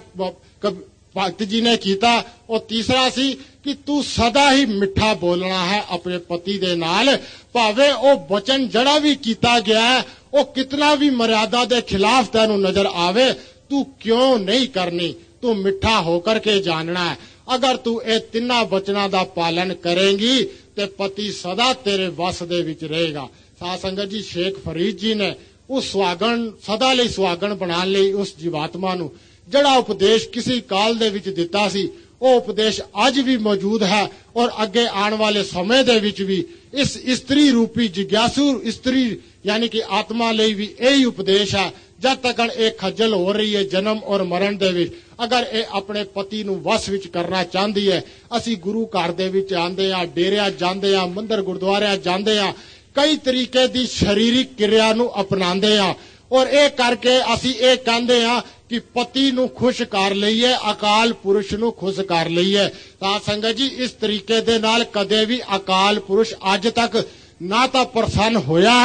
A: ਭਗਤ ਜੀ ਨੇ ਕੀਤਾ ਉਹ ਤੀਸਰਾ ਸੀ ਕਿ ਤੂੰ ਸਦਾ ਹੀ ਮਿੱਠਾ ਬੋਲਣਾ ਹੈ ਆਪਣੇ ਪਤੀ ਦੇ ਨਾਲ, ਭਾਵੇਂ ਉਹ ਬਚਨ ਜਿਹੜਾ ਵੀ ਕੀਤਾ ਗਿਆ ਹੈ ਉਹ ਕਿਤਨਾ ਵੀ ਮਰਿਆਦਾ ਦੇ ਖਿਲਾਫ ਤੈਨੂੰ ਨਜ਼ਰ ਆਵੇ, ਤੂੰ ਕਿਉਂ ਨਹੀਂ ਕਰਨੀ, ਤੂੰ ਮਿੱਠਾ ਹੋ ਕਰਕੇ ਜਾਣਨਾ ਹੈ। ਅਗਰ ਤੂੰ ਇਹ 3 ਬਚਨਾਂ ਦਾ ਪਾਲਨ ਕਰੇਂਗੀ ਤੇ ਪਤੀ ਸਦਾ ਤੇਰੇ ਵੱਸ ਦੇ ਵਿੱਚ ਰਹੇਗਾ। ਸਾਧ ਸੰਗਤ ਜੀ, ਸ਼ੇਖ ਫਰੀਦ ਜੀ ਨੇ ਉਸ ਸੁਹਾਗਣ ਸਦਾ ਲਈ ਸੁਹਾਗਣ ਬਣਾਉਣ ਲਈ ਉਸ ਜੀਵਾਤਮਾ ਨੂੰ ਜਿਹੜਾ ਉਪਦੇਸ਼ ਕਿਸੇ ਕਾਲ ਦੇ ਵਿੱਚ ਦਿੱਤਾ ਸੀ ਉਹ ਉਪਦੇਸ਼ ਅੱਜ ਵੀ ਮੌਜੂਦ ਹੈ ਔਰ ਅੱਗੇ ਆਉਣ ਵਾਲੇ ਸਮੇਂ ਦੇ ਵਿੱਚ ਵੀ ਇਸ ਇਸਤਰੀ ਰੂਪੀ ਜਿਗਿਆਸੂ ਇਸਤਰੀ ਯਾਨੀ ਕਿ ਆਤਮਾ ਲਈ ਵੀ ਇਹੀ ਉਪਦੇਸ਼ ਹੈ। ਜਦ ਤੱਕ ਇਹ ਖੱਜਲ ਹੋ ਰਹੀ ਹੈ ਜਨਮ ਔਰ ਮਰਨ ਦੇ ਵਿੱਚ, ਅਗਰ ਇਹ ਆਪਣੇ ਪਤੀ ਨੂੰ ਵਸ ਵਿੱਚ ਕਰਨਾ ਚਾਹੁੰਦੀ ਹੈ, ਅਸੀਂ ਗੁਰੂ ਘਰ ਦੇ ਵਿੱਚ ਆਉਂਦੇ ਆ, ਡੇਰਿਆਂ ਜਾਂਦੇ ਆ, ਮੰਦਰ ਗੁਰਦੁਆਰਿਆਂ ਜਾਂਦੇ ਆ, ਕਈ ਤਰੀਕੇ ਦੀ ਸਰੀਰਕ ਕਿਰਿਆ ਨੂੰ ਅਪਣਾਉਂਦੇ ਆ ਔਰ ਇਹ ਕਰਕੇ ਅਸੀਂ ਇਹ ਕਹਿੰਦੇ ਆ ਕਿ ਪਤੀ ਨੂੰ ਖੁਸ਼ ਕਰ ਲਈਏ, ਅਕਾਲ ਪੁਰਸ਼ ਨੂੰ ਖੁਸ਼ ਕਰ ਲਈਏ। ਤਾਂ ਸੰਗਤ ਜੀ, ਇਸ ਤਰੀਕੇ ਦੇ ਨਾਲ ਕਦੇ ਵੀ ਅਕਾਲ ਪੁਰਸ਼ ਅੱਜ ਤੱਕ ਨਾ ਤਾਂ ਪ੍ਰਸੰਨ ਹੋਇਆ ਹੈ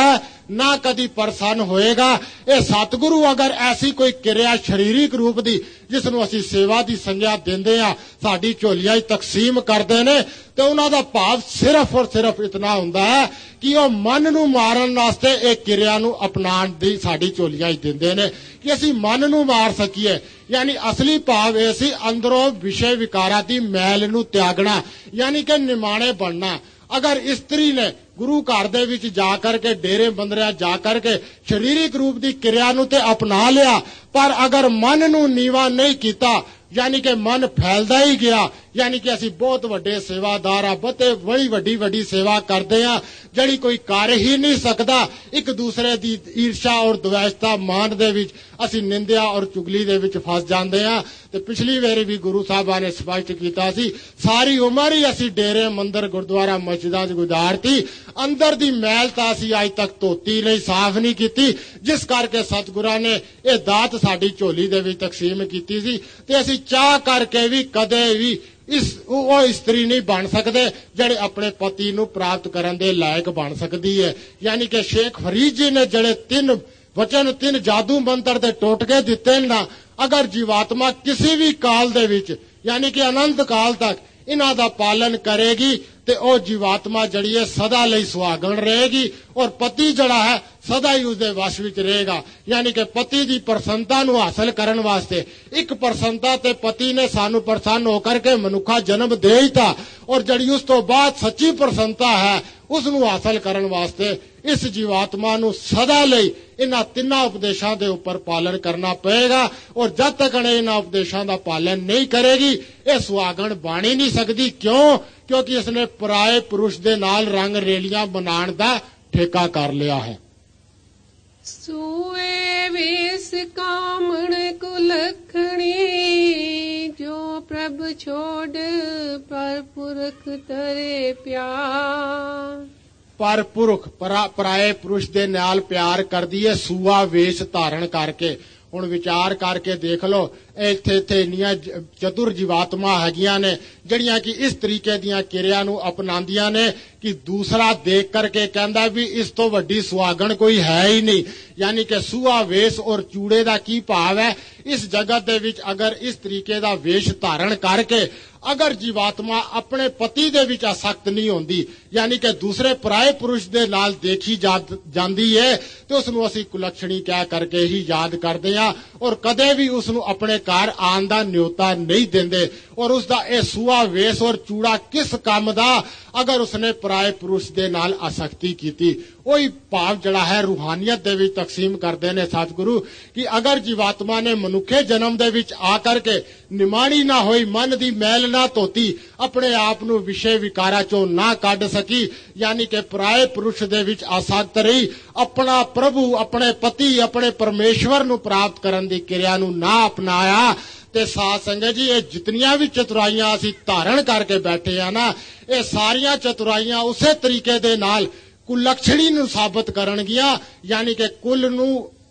A: ਨਾ ਕਦੀ ਪ੍ਰਸੰਨ ਹੋਏਗਾ। ਇਹ ਸਤਿਗੁਰੂ ਅਗਰ ਐਸੀ ਕੋਈ ਕਿਰਿਆ ਸਰੀਰਿਕ ਰੂਪ ਦੀ ਜਿਸ ਨੂੰ ਅਸੀਂ ਸੇਵਾ ਦੀ ਸੰਗਿਆ ਦਿੰਦੇ ਆ ਸਾਡੀ ਝੋਲੀਆਂ 'ਚ ਤਕਸੀਮ ਕਰਦੇ ਨੇ ਤੇ ਉਹਨਾਂ ਦਾ ਭਾਵ ਸਿਰਫ ਔਰ ਸਿਰਫ ਇਤਨਾ ਹੁੰਦਾ ਹੈ ਕਿ ਉਹ ਮਨ ਨੂੰ ਮਾਰਨ ਵਾਸਤੇ ਇਹ ਕਿਰਿਆ ਨੂੰ ਅਪਣਾਉਣ ਦੀ ਸਾਡੀ ਝੋਲੀਆਂ 'ਚ ਦਿੰਦੇ ਨੇ ਕਿ ਅਸੀਂ ਮਨ ਨੂੰ ਮਾਰ ਸਕੀਏ। ਯਾਨੀ ਅਸਲੀ ਭਾਵ ਇਹ ਸੀ ਅੰਦਰੋਂ ਵਿਸ਼ੇ ਵਿਕਾਰਾਂ ਦੀ ਮੈਲ ਨੂੰ ਤਿਆਗਣਾ, ਯਾਨੀ ਕਿ ਨਿਮਾਣੇ ਬਣਨਾ। ਅਗਰ ਇਸਤਰੀ ਨੇ ਗੁਰੂ ਘਰ ਦੇ ਵਿੱਚ ਜਾ ਕਰਕੇ ਡੇਰੇ ਬੰਦਰਿਆਂ ਜਾ ਕਰਕੇ ਸਰੀਰਿਕ ਰੂਪ ਦੀ ਕਿਰਿਆ ਨੂੰ ਤੇ ਅਪਣਾ ਲਿਆ, ਪਰ ਅਗਰ ਮਨ ਨੂੰ ਨੀਵਾ ਨਹੀਂ ਕੀਤਾ ਯਾਨੀ ਕਿ ਮਨ ਫੈਲਦਾ ਹੀ ਗਿਆ, ਯਾਨੀ ਕਿ ਅਸੀਂ ਬਹੁਤ ਵੱਡੇ ਸੇਵਾਦਾਰ ਆ, ਬੜੀ ਵੱਡੀ ਸੇਵਾ ਕਰਦੇ ਆ ਜਿਹੜੀ ਕੋਈ ਕਰ ਹੀ ਨਹੀਂ ਸਕਦਾ। ਇੱਕ ਦੂਸਰੇ ਦੀ ਈਰਸ਼ਾ ਔਰ ਦੁਵੇਸ਼ਤਾ ਮਾਨ ਦੇ ਵਿੱਚ ਅਸੀਂ ਨਿੰਦਿਆ ਔਰ ਚੁਗਲੀ ਦੇ ਵਿੱਚ ਫਸ ਜਾਂਦੇ ਆ। ਤੇ ਪਿਛਲੀ ਵਾਰੀ ਵੀ ਗੁਰੂ ਸਾਹਿਬਾਂ ਨੇ ਸਪਸ਼ਟ ਕੀਤਾ ਸੀ ਸਾਰੀ ਉਮਰ ਹੀ ਅਸੀਂ ਡੇਰੇ ਮੰਦਰ ਗੁਰਦੁਆਰਾ ਮਸਜਿਦਾਂ 'ਚ ਗੁਜ਼ਾਰਤੀ, ਅੰਦਰ ਦੀ ਮੈਲ ਤਾਂ ਅਸੀਂ ਅੱਜ ਤੱਕ ਧੋਤੀ ਨਹੀਂ, ਸਾਫ਼ ਨਹੀਂ ਕੀਤੀ, ਜਿਸ ਕਰਕੇ ਸਤਿਗੁਰਾਂ ਨੇ ਇਹ ਦਾਤ ਸਾਡੀ ਝੋਲੀ ਦੇ ਵਿੱਚ ਤਕਸੀਮ ਕੀਤੀ ਸੀ। ਤੇ ਅਸੀਂ ਚਾਹ ਕਰਕੇ ਵੀ ਕਦੇ ਵੀ ਉਹ ਇਸਤਰੀ ਨਹੀਂ ਬਣ ਸਕਦੇ ਜਿਹੜੇ ਆਪਣੇ ਪਤੀ ਨੂੰ ਪ੍ਰਾਪਤ ਕਰਨ ਦੇ ਲਾਇਕ ਬਣ ਸਕਦੀ ਹੈ। ਯਾਨੀ ਕਿ ਸ਼ੇਖ ਫਰੀਦ ਜੀ ਨੇ ਜਿਹੜੇ 3 ਵਚਨ 3 ਜਾਦੂ ਮੰਤਰ ਦੇ ਟੋਟਕੇ ਦਿੱਤੇ ਨਾ, ਅਗਰ ਜੀਵਾਤਮਾ ਕਿਸੇ ਵੀ ਕਾਲ ਦੇ ਵਿੱਚ ਯਾਨੀ ਕਿ ਅਨੰਤ ਕਾਲ ਤੱਕ ਇਹਨਾਂ ਦਾ ਪਾਲਨ ਕਰੇਗੀ ਤੇ ਉਹ ਜੀਵਾਤਮਾ ਜਿਹੜੀ ਹੈ ਸਦਾ ਲਈ ਸੁਹਾਗਣ ਰਹੇਗੀ ਔਰ ਪਤੀ ਜਿਹੜਾ ਹੈ ਸਦਾ ਹੀ ਉਸਦੇ ਵਸ਼ ਵਿੱਚ ਰਹੇਗਾ। ਯਾਨੀ ਕਿ ਪਤੀ ਦੀ ਪ੍ਰਸੰਨਤਾ ਨੂੰ ਹਾਸਲ ਕਰਨ ਵਾਸਤੇ ਇੱਕ ਪ੍ਰਸੰਨਤਾ ਤੇ ਪਤੀ ਨੇ ਸਾਨੂੰ ਪ੍ਰਸੰਨ ਹੋ ਕਰਕੇ ਮਨੁੱਖਾ ਜਨਮ ਦੇ ਦਿੱਤਾ ਔਰ ਜਿਹੜੀ ਉਸ ਤੋਂ ਬਾਅਦ ਸੱਚੀ ਪ੍ਰਸੰਨਤਾ ਹੈ ਉਸ ਨੂੰ ਹਾਸਲ ਕਰਨ ਵਾਸਤੇ ਇਸ ਜੀਵਾਤਮਾ ਨੂੰ ਸਦਾ ਲਈ ਇਹਨਾਂ 3 ਉਪਦੇਸ਼ਾਂ ਦੇ ਉੱਪਰ ਪਾਲਨ ਕਰਨਾ ਪਏਗਾ ਔਰ ਜਦ ਤੱਕ ਇਹਨਾਂ ਉਪਦੇਸ਼ਾਂ ਦਾ ਪਾਲਨ ਨਹੀਂ ਕਰੇਗੀ ਇਹ ਸੁਹਾਗਣ ਬਣ ਹੀ ਨਹੀਂ ਸਕਦੀ। ਕਿਉਂਕਿ ਇਸਨੇ ਪਰਾਏ ਪੁਰਸ਼ ਦੇ ਨਾਲ ਰੰਗ ਰੇਲੀਆਂ ਬਣਾਉਣ ਦਾ ਠੇਕਾ ਕਰ ਲਿਆ ਹੈ।
B: ਸੂਏ ਵੇਸ ਕਾਮਣ ਕੁਲਖਣੀ ਜੋ ਪ੍ਰਭ ਛੋੜ ਪਰ ਪੁਰਖ ਤਰੇ ਪਿਆਰ।
A: ਪਰ ਪੁਰਖ ਪਰਾਏ ਪੁਰਸ਼ ਦੇ ਨਾਲ ਪਿਆਰ ਕਰਦੀ ਹੈ ਸੂਆ ਵੇਸ਼ ਧਾਰਨ ਕਰਕੇ। ਹੁਣ ਵਿਚਾਰ ਕਰਕੇ ਦੇਖ ਲਓ ਇੱਥੇ ਇੰਨੀਆਂ ਚਤੁਰ ਜੀਵਾਤਮਾ ਹੈਗੀਆਂ ਨੇ ਜਿਹੜੀਆਂ ਕਿ ਇਸ ਤਰੀਕੇ ਦੀਆਂ ਕਿਰਿਆ ਨੂੰ ਅਪਣਾਉਂਦੀਆਂ ਨੇ ਕਿ ਦੂਸਰਾ ਦੇਖ ਕਰਕੇ ਕਹਿੰਦਾ ਵੀ ਇਸ ਤੋਂ ਵੱਡੀ ਸੁਹਾਗਣ ਕੋਈ ਹੈ ਹੀ ਨਹੀਂ। ਯਾਨੀ ਕਿ ਸੂਆ ਵੇਸ਼ ਔਰ ਚੂੜੇ ਦਾ ਕੀ ਭਾਵ ਹੈ, ਇਸ ਜਗਤ ਦੇ ਵਿੱਚ ਅਗਰ ਇਸ ਤਰੀਕੇ ਦਾ ਵੇਸ਼ ਧਾਰਨ ਕਰਕੇ ਅਗਰ ਜੀਵਾਤਮਾ ਆਪਣੇ ਪਤੀ ਦੇ ਵਿੱਚ ਆਸਕਤ ਨਹੀਂ ਹੁੰਦੀ ਯਾਨੀ ਕਿ ਦੂਸਰੇ ਪਰਾਏ ਪੁਰਸ਼ ਦੇ ਨਾਲ ਦੇਖੀ ਜਾਂਦੀ ਹੈ ਤੇ ਉਸ ਨੂੰ ਅਸੀਂ ਕੁਲਕਸ਼ਣੀ ਕਹਿ ਕਰਕੇ ਹੀ ਯਾਦ ਕਰਦੇ ਹਾਂ ਔਰ ਕਦੇ ਵੀ ਉਸ ਨੂੰ ਆਪਣੇ ਘਰ ਆਉਣ ਦਾ ਨਿਯੋਤਾ ਨਹੀਂ ਦਿੰਦੇ। ਔਰ ਉਸ ਦਾ ਇਹ ਸੂਆ ਵੇਸ਼ ਔਰ ਚੂੜਾ ਕਿਸ ਕੰਮ ਦਾ ਅਗਰ ਉਸਨੇ ਪਰਾਏ ਪੁਰਸ਼ ਦੇ ਨਾਲ ਆਸਕਤੀ ਕੀਤੀ। ਉਹੀ ਭਾਵ ਜਿਹੜਾ ਹੈ ਰੂਹਾਨੀਅਤ ਦੇ ਵਿੱਚ ਤਕਸੀਮ ਕਰਦੇ ਨੇ ਸਤਿਗੁਰੂ ਕਿ ਅਗਰ ਜੀਵਾਤਮਾ ਨੇ ਮਨੁੱਖੇ ਜਨਮ ਦੇ ਵਿੱਚ ਆ ਕਰਕੇ ਨਿਮਾਣੀ ਨਾ ਹੋਈ, ਮਨ ਦੀ ਮੈਲ ਨਾ ਧੋਤੀ, ਆਪਣੇ ਆਪ ਨੂੰ ਵਿਸ਼ੇ ਵਿਕਾਰਾਂ ਚੋਂ ਨਾ ਕੱਢ ਸਕੀ ਯਾਨੀ ਕਿ ਪਰਾਏ ਪੁਰਸ਼ ਦੇ ਵਿੱਚ ਆਸਕਤ ਰਹੀ, ਆਪਣਾ ਪ੍ਰਭੂ ਆਪਣੇ ਪਤੀ ਆਪਣੇ ਪਰਮੇਸ਼ਵਰ ਨੂੰ ਪ੍ਰਾਪਤ ਕਰਨ ਦੀ ਕਿਰਿਆ ਨੂੰ ਨਾ ਅਪਣਾਇਆ ਤੇ ਸਾਧ ਸੰਗਤ ਜੀ ਇਹ ਜਿਤਨੀਆਂ ਵੀ ਚਤੁਰਾਈਆਂ ਅਸੀਂ ਧਾਰਨ ਕਰਕੇ ਬੈਠੇ ਆ ਨਾ ਇਹ ਸਾਰੀਆਂ ਚਤੁਰਾਈਆਂ ਉਸੇ ਤਰੀਕੇ ਦੇ ਨਾਲ ਕੁਲਕਸ਼ਣੀ ਨੂੰ ਸਾਬਤ ਕਰਨਗੀਆਂ। ਯਾਨੀ ਕਿ ਕੁਲ ਨੂੰ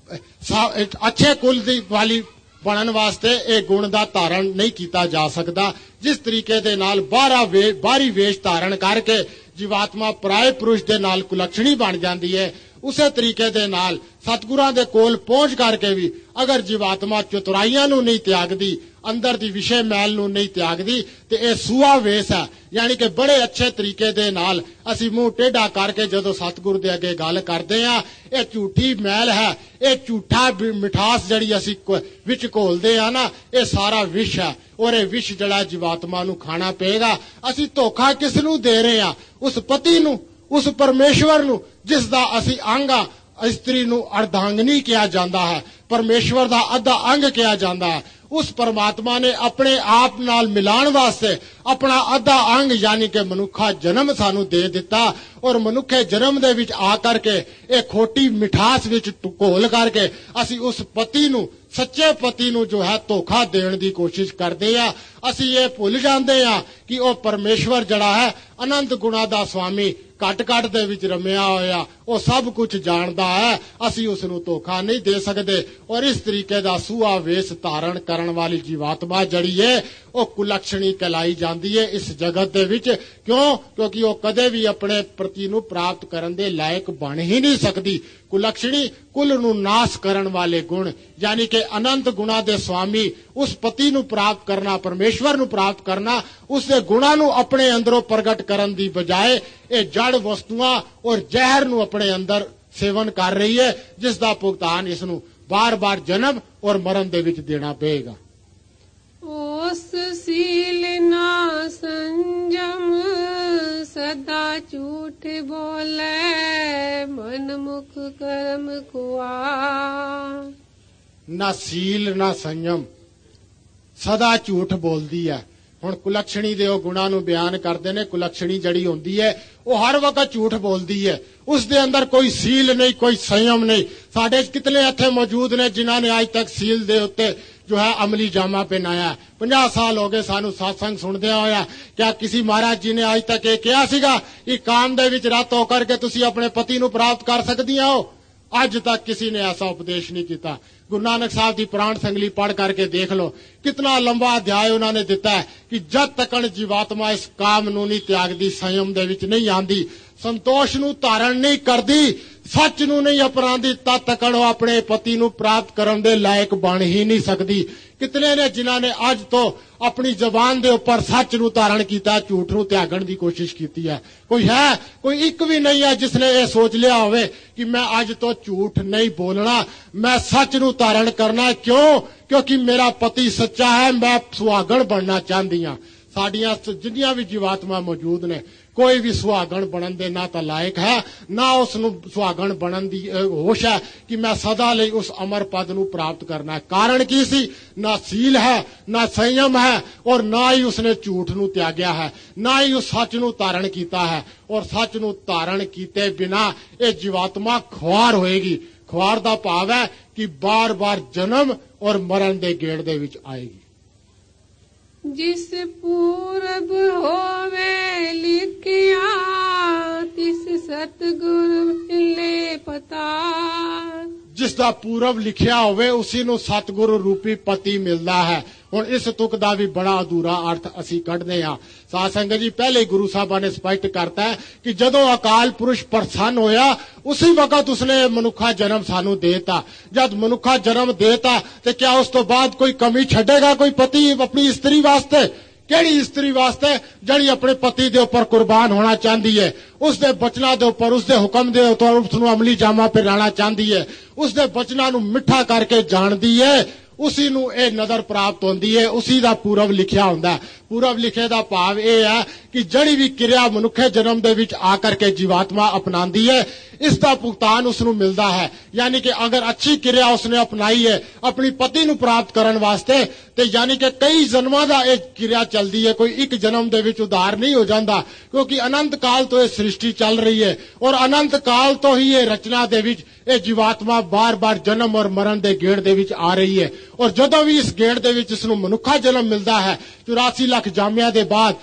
A: ਅੱਛੇ ਕੁਲ ਦੀ ਵਾਲੀ ਬਣਨ ਵਾਸਤੇ ਇਹ ਗੁਣ ਦਾ ਧਾਰਨ ਨਹੀਂ ਕੀਤਾ ਜਾ ਸਕਦਾ। ਜਿਸ ਤਰੀਕੇ ਦੇ ਨਾਲ ਬਾਹਰੀ ਵੇਸ਼ ਧਾਰਨ ਕਰਕੇ ਜੀਵਾਤਮਾ ਪਰਾਏ ਪੁਰਸ਼ ਦੇ ਨਾਲ ਕੁਲਕਸ਼ਣੀ ਬਣ ਜਾਂਦੀ ਹੈ ਉਸੇ ਤਰੀਕੇ ਦੇ ਨਾਲ ਸਤਿਗੁਰਾਂ ਦੇ ਕੋਲ ਪਹੁੰਚ ਕਰਕੇ ਵੀ ਅਗਰ ਜੀਵਾਤਮਾ ਚਤੁਰਾਈਆਂ ਨੂੰ ਨਹੀਂ ਤਿਆਗਦੀ ਅੰਦਰ ਦੀ ਵਿਸ਼ੇ ਮੈਲ ਨੂੰ ਨਹੀਂ ਤਿਆਗਦੀ ਤੇ ਇਹ ਸੂਆ ਵੇਸ਼ ਹੈ। ਯਾਨੀ ਕਿ ਬੜੇ ਅੱਛੇ ਤਰੀਕੇ ਦੇ ਨਾਲ ਅਸੀਂ ਮੂੰਹ ਟੇਢਾ ਕਰਕੇ ਜਦੋਂ ਸਤਿਗੁਰ ਦੇ ਅੱਗੇ ਗੱਲ ਕਰਦੇ ਆ ਇਹ ਝੂਠੀ ਮੈਲ ਹੈ, ਇਹ ਝੂਠਾ ਮਿਠਾਸ ਜਿਹੜੀ ਅਸੀਂ ਵਿੱਚ ਘੋਲਦੇ ਆ ਨਾ ਇਹ ਸਾਰਾ ਵਿਸ਼ ਹੈ ਔਰ ਇਹ ਵਿਸ਼ ਜਿਹੜਾ ਜੀਵਾਤਮਾ ਨੂੰ ਖਾਣਾ ਪਏਗਾ। ਅਸੀਂ ਧੋਖਾ ਕਿਸ ਨੂੰ ਦੇ ਰਹੇ ਆ? ਉਸ ਪਤੀ ਨੂੰ, ਉਸ ਪਰਮੇਸ਼ਵਰ ਨੂੰ ਜਿਸ ਦਾ ਅਸੀਂ ਅੰਗ ਆ। ਇਸਤਰੀ ਨੂੰ ਅਰਧਾਂਗਨੀ ਕਿਹਾ ਜਾਂਦਾ ਹੈ, ਪਰਮੇਸ਼ਵਰ ਦਾ ਅੱਧਾ ਅੰਗ ਕਿਹਾ ਜਾਂਦਾ ਹੈ। ਉਸ ਪਰਮਾਤਮਾ ਨੇ ਆਪਣੇ ਆਪ ਨਾਲ ਮਿਲਾਉਣ ਵਾਸਤੇ ਆਪਣਾ ਅੱਧਾ ਅੰਗ ਯਾਨੀ ਕਿ ਮਨੁੱਖਾ ਜਨਮ ਸਾਨੂੰ ਦੇ ਦਿੱਤਾ ਔਰ ਮਨੁੱਖੇ ਜਨਮ ਦੇ ਵਿੱਚ ਆ ਕਰਕੇ ਇਹ ਖੋਟੀ ਮਿਠਾਸ ਵਿੱਚ ਘੋਲ ਕਰਕੇ ਅਸੀਂ ਉਸ ਪਤੀ ਨੂੰ, ਸੱਚੇ ਪਤੀ ਨੂੰ ਜੋ ਹੈ ਧੋਖਾ ਦੇਣ ਦੀ ਕੋਸ਼ਿਸ਼ ਕਰਦੇ ਆ। ਅਸੀਂ ਇਹ ਭੁੱਲ ਜਾਂਦੇ ਆ ਕਿ ਉਹ ਪਰਮੇਸ਼ਵਰ ਜਿਹੜਾ ਹੈ ਅਨੰਤ ਗੁਣਾ ਦਾ ਸਵਾਮੀ ਘਟ ਦੇ ਵਿੱਚ ਰਮਿਆ ਹੋਇਆ ਉਹ ਸਭ ਕੁਝ ਜਾਣਦਾ ਹੈ। ਅਸੀਂ ਉਸ ਨੂੰ ਧੋਖਾ ਨਹੀਂ ਦੇ ਸਕਦੇ ਔਰ ਇਸ ਤਰੀਕੇ ਦਾ ਸੂਆ ਵੇਸ਼ ਧਾਰਨ ਕਰਨ ਵਾਲੀ ਜੀਵਾਤਮਾ ਜਿਹੜੀ ਹੈ ਉਹ ਕੁਲਕਸ਼ਣੀ ਕਹਿਲਾਈ ਜਾਂਦੀ ਹੈ ਇਸ ਜਗਤ ਦੇ ਵਿੱਚ। ਕਿਉਂਕਿ ਉਹ ਕਦੇ ਵੀ ਆਪਣੇ ਪਤੀ ਨੂੰ ਪ੍ਰਾਪਤ ਕਰਨ ਦੇ ਲਾਇਕ ਬਣ ਹੀ ਨਹੀਂ ਸਕਦੀ ਕੁਲਕਸ਼ਣੀ ਕੁਲ ਨੂੰ ਨਾਸ ਕਰਨ ਵਾਲੇ ਗੁਣ, ਯਾਨੀ ਕਿ ਅਨੰਤ ਗੁਣਾ ਦੇ ਸਵਾਮੀ ਉਸ ਪਤੀ ਨੂੰ ਪ੍ਰਾਪਤ ਕਰਨਾ, ਪਰਮੇਸ਼ਵਰ ਨੂੰ ਪ੍ਰਾਪਤ ਕਰਨਾ, ਉਸ ਦੇ ਗੁਣਾਂ ਨੂੰ ਆਪਣੇ ਅੰਦਰੋਂ ਪ੍ਰਗਟ ਕਰਨ ਦੀ ਬਜਾਏ ਇਹ ਜੜ ਵਸਤੂਆਂ ਔਰ ਜ਼ਹਿਰ ਨੂੰ ਆਪਣੇ ਅੰਦਰ ਸੇਵਨ ਕਰ ਰਹੀ ਹੈ, ਜਿਸ ਦਾ ਭੁਗਤਾਨ ਇਸ ਨੂੰ ਬਾਰ-ਬਾਰ ਜਨਮ ਔਰ ਮਰਨ ਦੇ ਵਿੱਚ ਦੇਣਾ ਪਏਗਾ।
B: ਉਸ ਸੀਲ ਨਾ ਸੰਜਮ ਸਦਾ ਝੂਠ ਬੋਲੇ ਮਨ ਮੁਖ ਕਰਮ ਕੁਆ।
A: ਨਾ ਸੀਲ ਨਾ ਸੰਜਮ, ਸਦਾ ਝੂਠ ਬੋਲਦੀ ਹੈ। ਹੁਣ ਕੁਲਕਸ਼ਣੀ ਦੇ ਉਹ ਗੁਣਾਂ ਨੂੰ ਬਿਆਨ ਕਰਦੇ ਨੇ। ਕੁਲਕਸ਼ਣੀ ਜਿਹੜੀ ਹੁੰਦੀ ਹੈ ਉਹ ਹਰ ਵਕਤ ਝੂਠ ਬੋਲਦੀ ਹੈ, ਉਸ ਦੇ ਅੰਦਰ ਕੋਈ ਸੀਲ ਨਹੀਂ, ਕੋਈ ਸੰयम नहीं। ਸਾਡੇ ਕਿਤਨੇ ਇੱਥੇ ਮੌਜੂਦ ਨੇ ਜਿਨ੍ਹਾਂ ਨੇ ਅੱਜ ਤੱਕ ਸੀਲ ਦੇ ਉੱਤੇ जो है अमली जामा पहनाया। 50 साल हो गए सानू सत्संग सुनदिया होया। क्या किसी महाराज जी ने आज तक ये कहा सीगा कि काम दे विच रत होकर के तुसी अपने पति नू प्राप्त कर सकदियां हो? अज तक किसी ने ऐसा उपदेश नहीं किया। गुरु नानक साहब की प्राण संगली पढ़ करके देख लो, कितना लंबा अध्याय उन्होंने दिता है कि जब तक जीवात्मा इस काम नू नहीं त्यागदी, संयम दे विच नहीं आंदी, संतोष नू धारण नहीं करदी, सच नू नहीं अपनांदी, तद तक वो अपने पति नू प्राप्त करन दे लायक बन ही नहीं सकदी। कितने ने जिन्हां ने अज तो अपनी जबान दे ऊपर सच नू धारण कीता, झूठ नू त्यागण दी कोशिश कीती है? कोई है? कोई एक भी नहीं है जिसने ये सोच लिया होवे कि मैं अज तो झूठ नहीं बोलना, मैं सच नू धारण करना। क्यों? क्योंकि मेरा पति सच्चा है, मैं सुहागण बनना चाहती हां। साडियां जिन्नियां भी जीवात्मा मौजूद ने, कोई भी सुहागण बनन दे ना तो लायक है, ना उसनू सुहागण बनन दी होश है कि मैं सदा लई उस अमर पद नू प्राप्त करना है। कारण की सी? ना सील है, ना संयम है, और ना ही उसने झूठ नू त्यागया है, ना ही उस सच नू धारण कीता है। और सच नू धारण कीते बिना ये जीवात्मा खुआर होएगी। खुआर दा भाव है कि बार बार जन्म और मरण दे गेड़ दे विच आएगी।
B: जिस पूरब होवे लिखिया तिस सतगुरु मिले पता।
A: जिसदा पूरब लिखिया होवे उसी नू सतगुरु रूपी पति मिलदा है। हुण इस तुक दा भी बड़ा अधूरा अर्थ असी कढदे हां। साध संगत जी, पहले गुरु साहबा ने स्पष्ट करता है कि जदों अकाल पुरुष प्रसन्न होया उसी वक्त उसने मनुखा जन्म सानू देता। जब मनुखा जन्म देता तो क्या उस तो बाद कोई कमी छड्डेगा कोई पति अपनी स्त्री वास्ते? केड़ी स्त्री वास्ते? जड़ी अपने पति दे ऊपर कुर्बान होना चाहती है, उसके बचना दे ऊपर, उसके हुक्म दे ऊपर उसनू अमली जामा पहनाना चाहती है, उसके बचना नू मिठा करके जानती है, उसी नू ए नदर प्राप्त होंदी है, उसी दा पूरब लिखिया हुंदा है। पूरब लिखे दा भाव यह है कि जड़ी भी क्रिया मनुखे जन्म दे विच आकर के जीवात्मा अपनांदी है, इसका भुगतान उसनू मिलता है। यानी कि अगर अच्छी क्रिया उसने अपनाई है अपनी पति नू प्राप्त करने वास्ते, तो यानी कि कई जन्मां दा ये क्रिया चलती है, कोई एक जन्म दे विच उद्धार नहीं हो जाता, क्योंकि अनंत काल तो ये सृष्टि चल रही है और अनंत काल तो ही ये रचना दे विच ये जीवात्मा बार बार जन्म और मरण दे गेड़ दे विच आ रही है। और जदों भी इस गेड़ दे विच इसनू मनुखा जन्म मिलता है 84 लाख जामिया दे बाद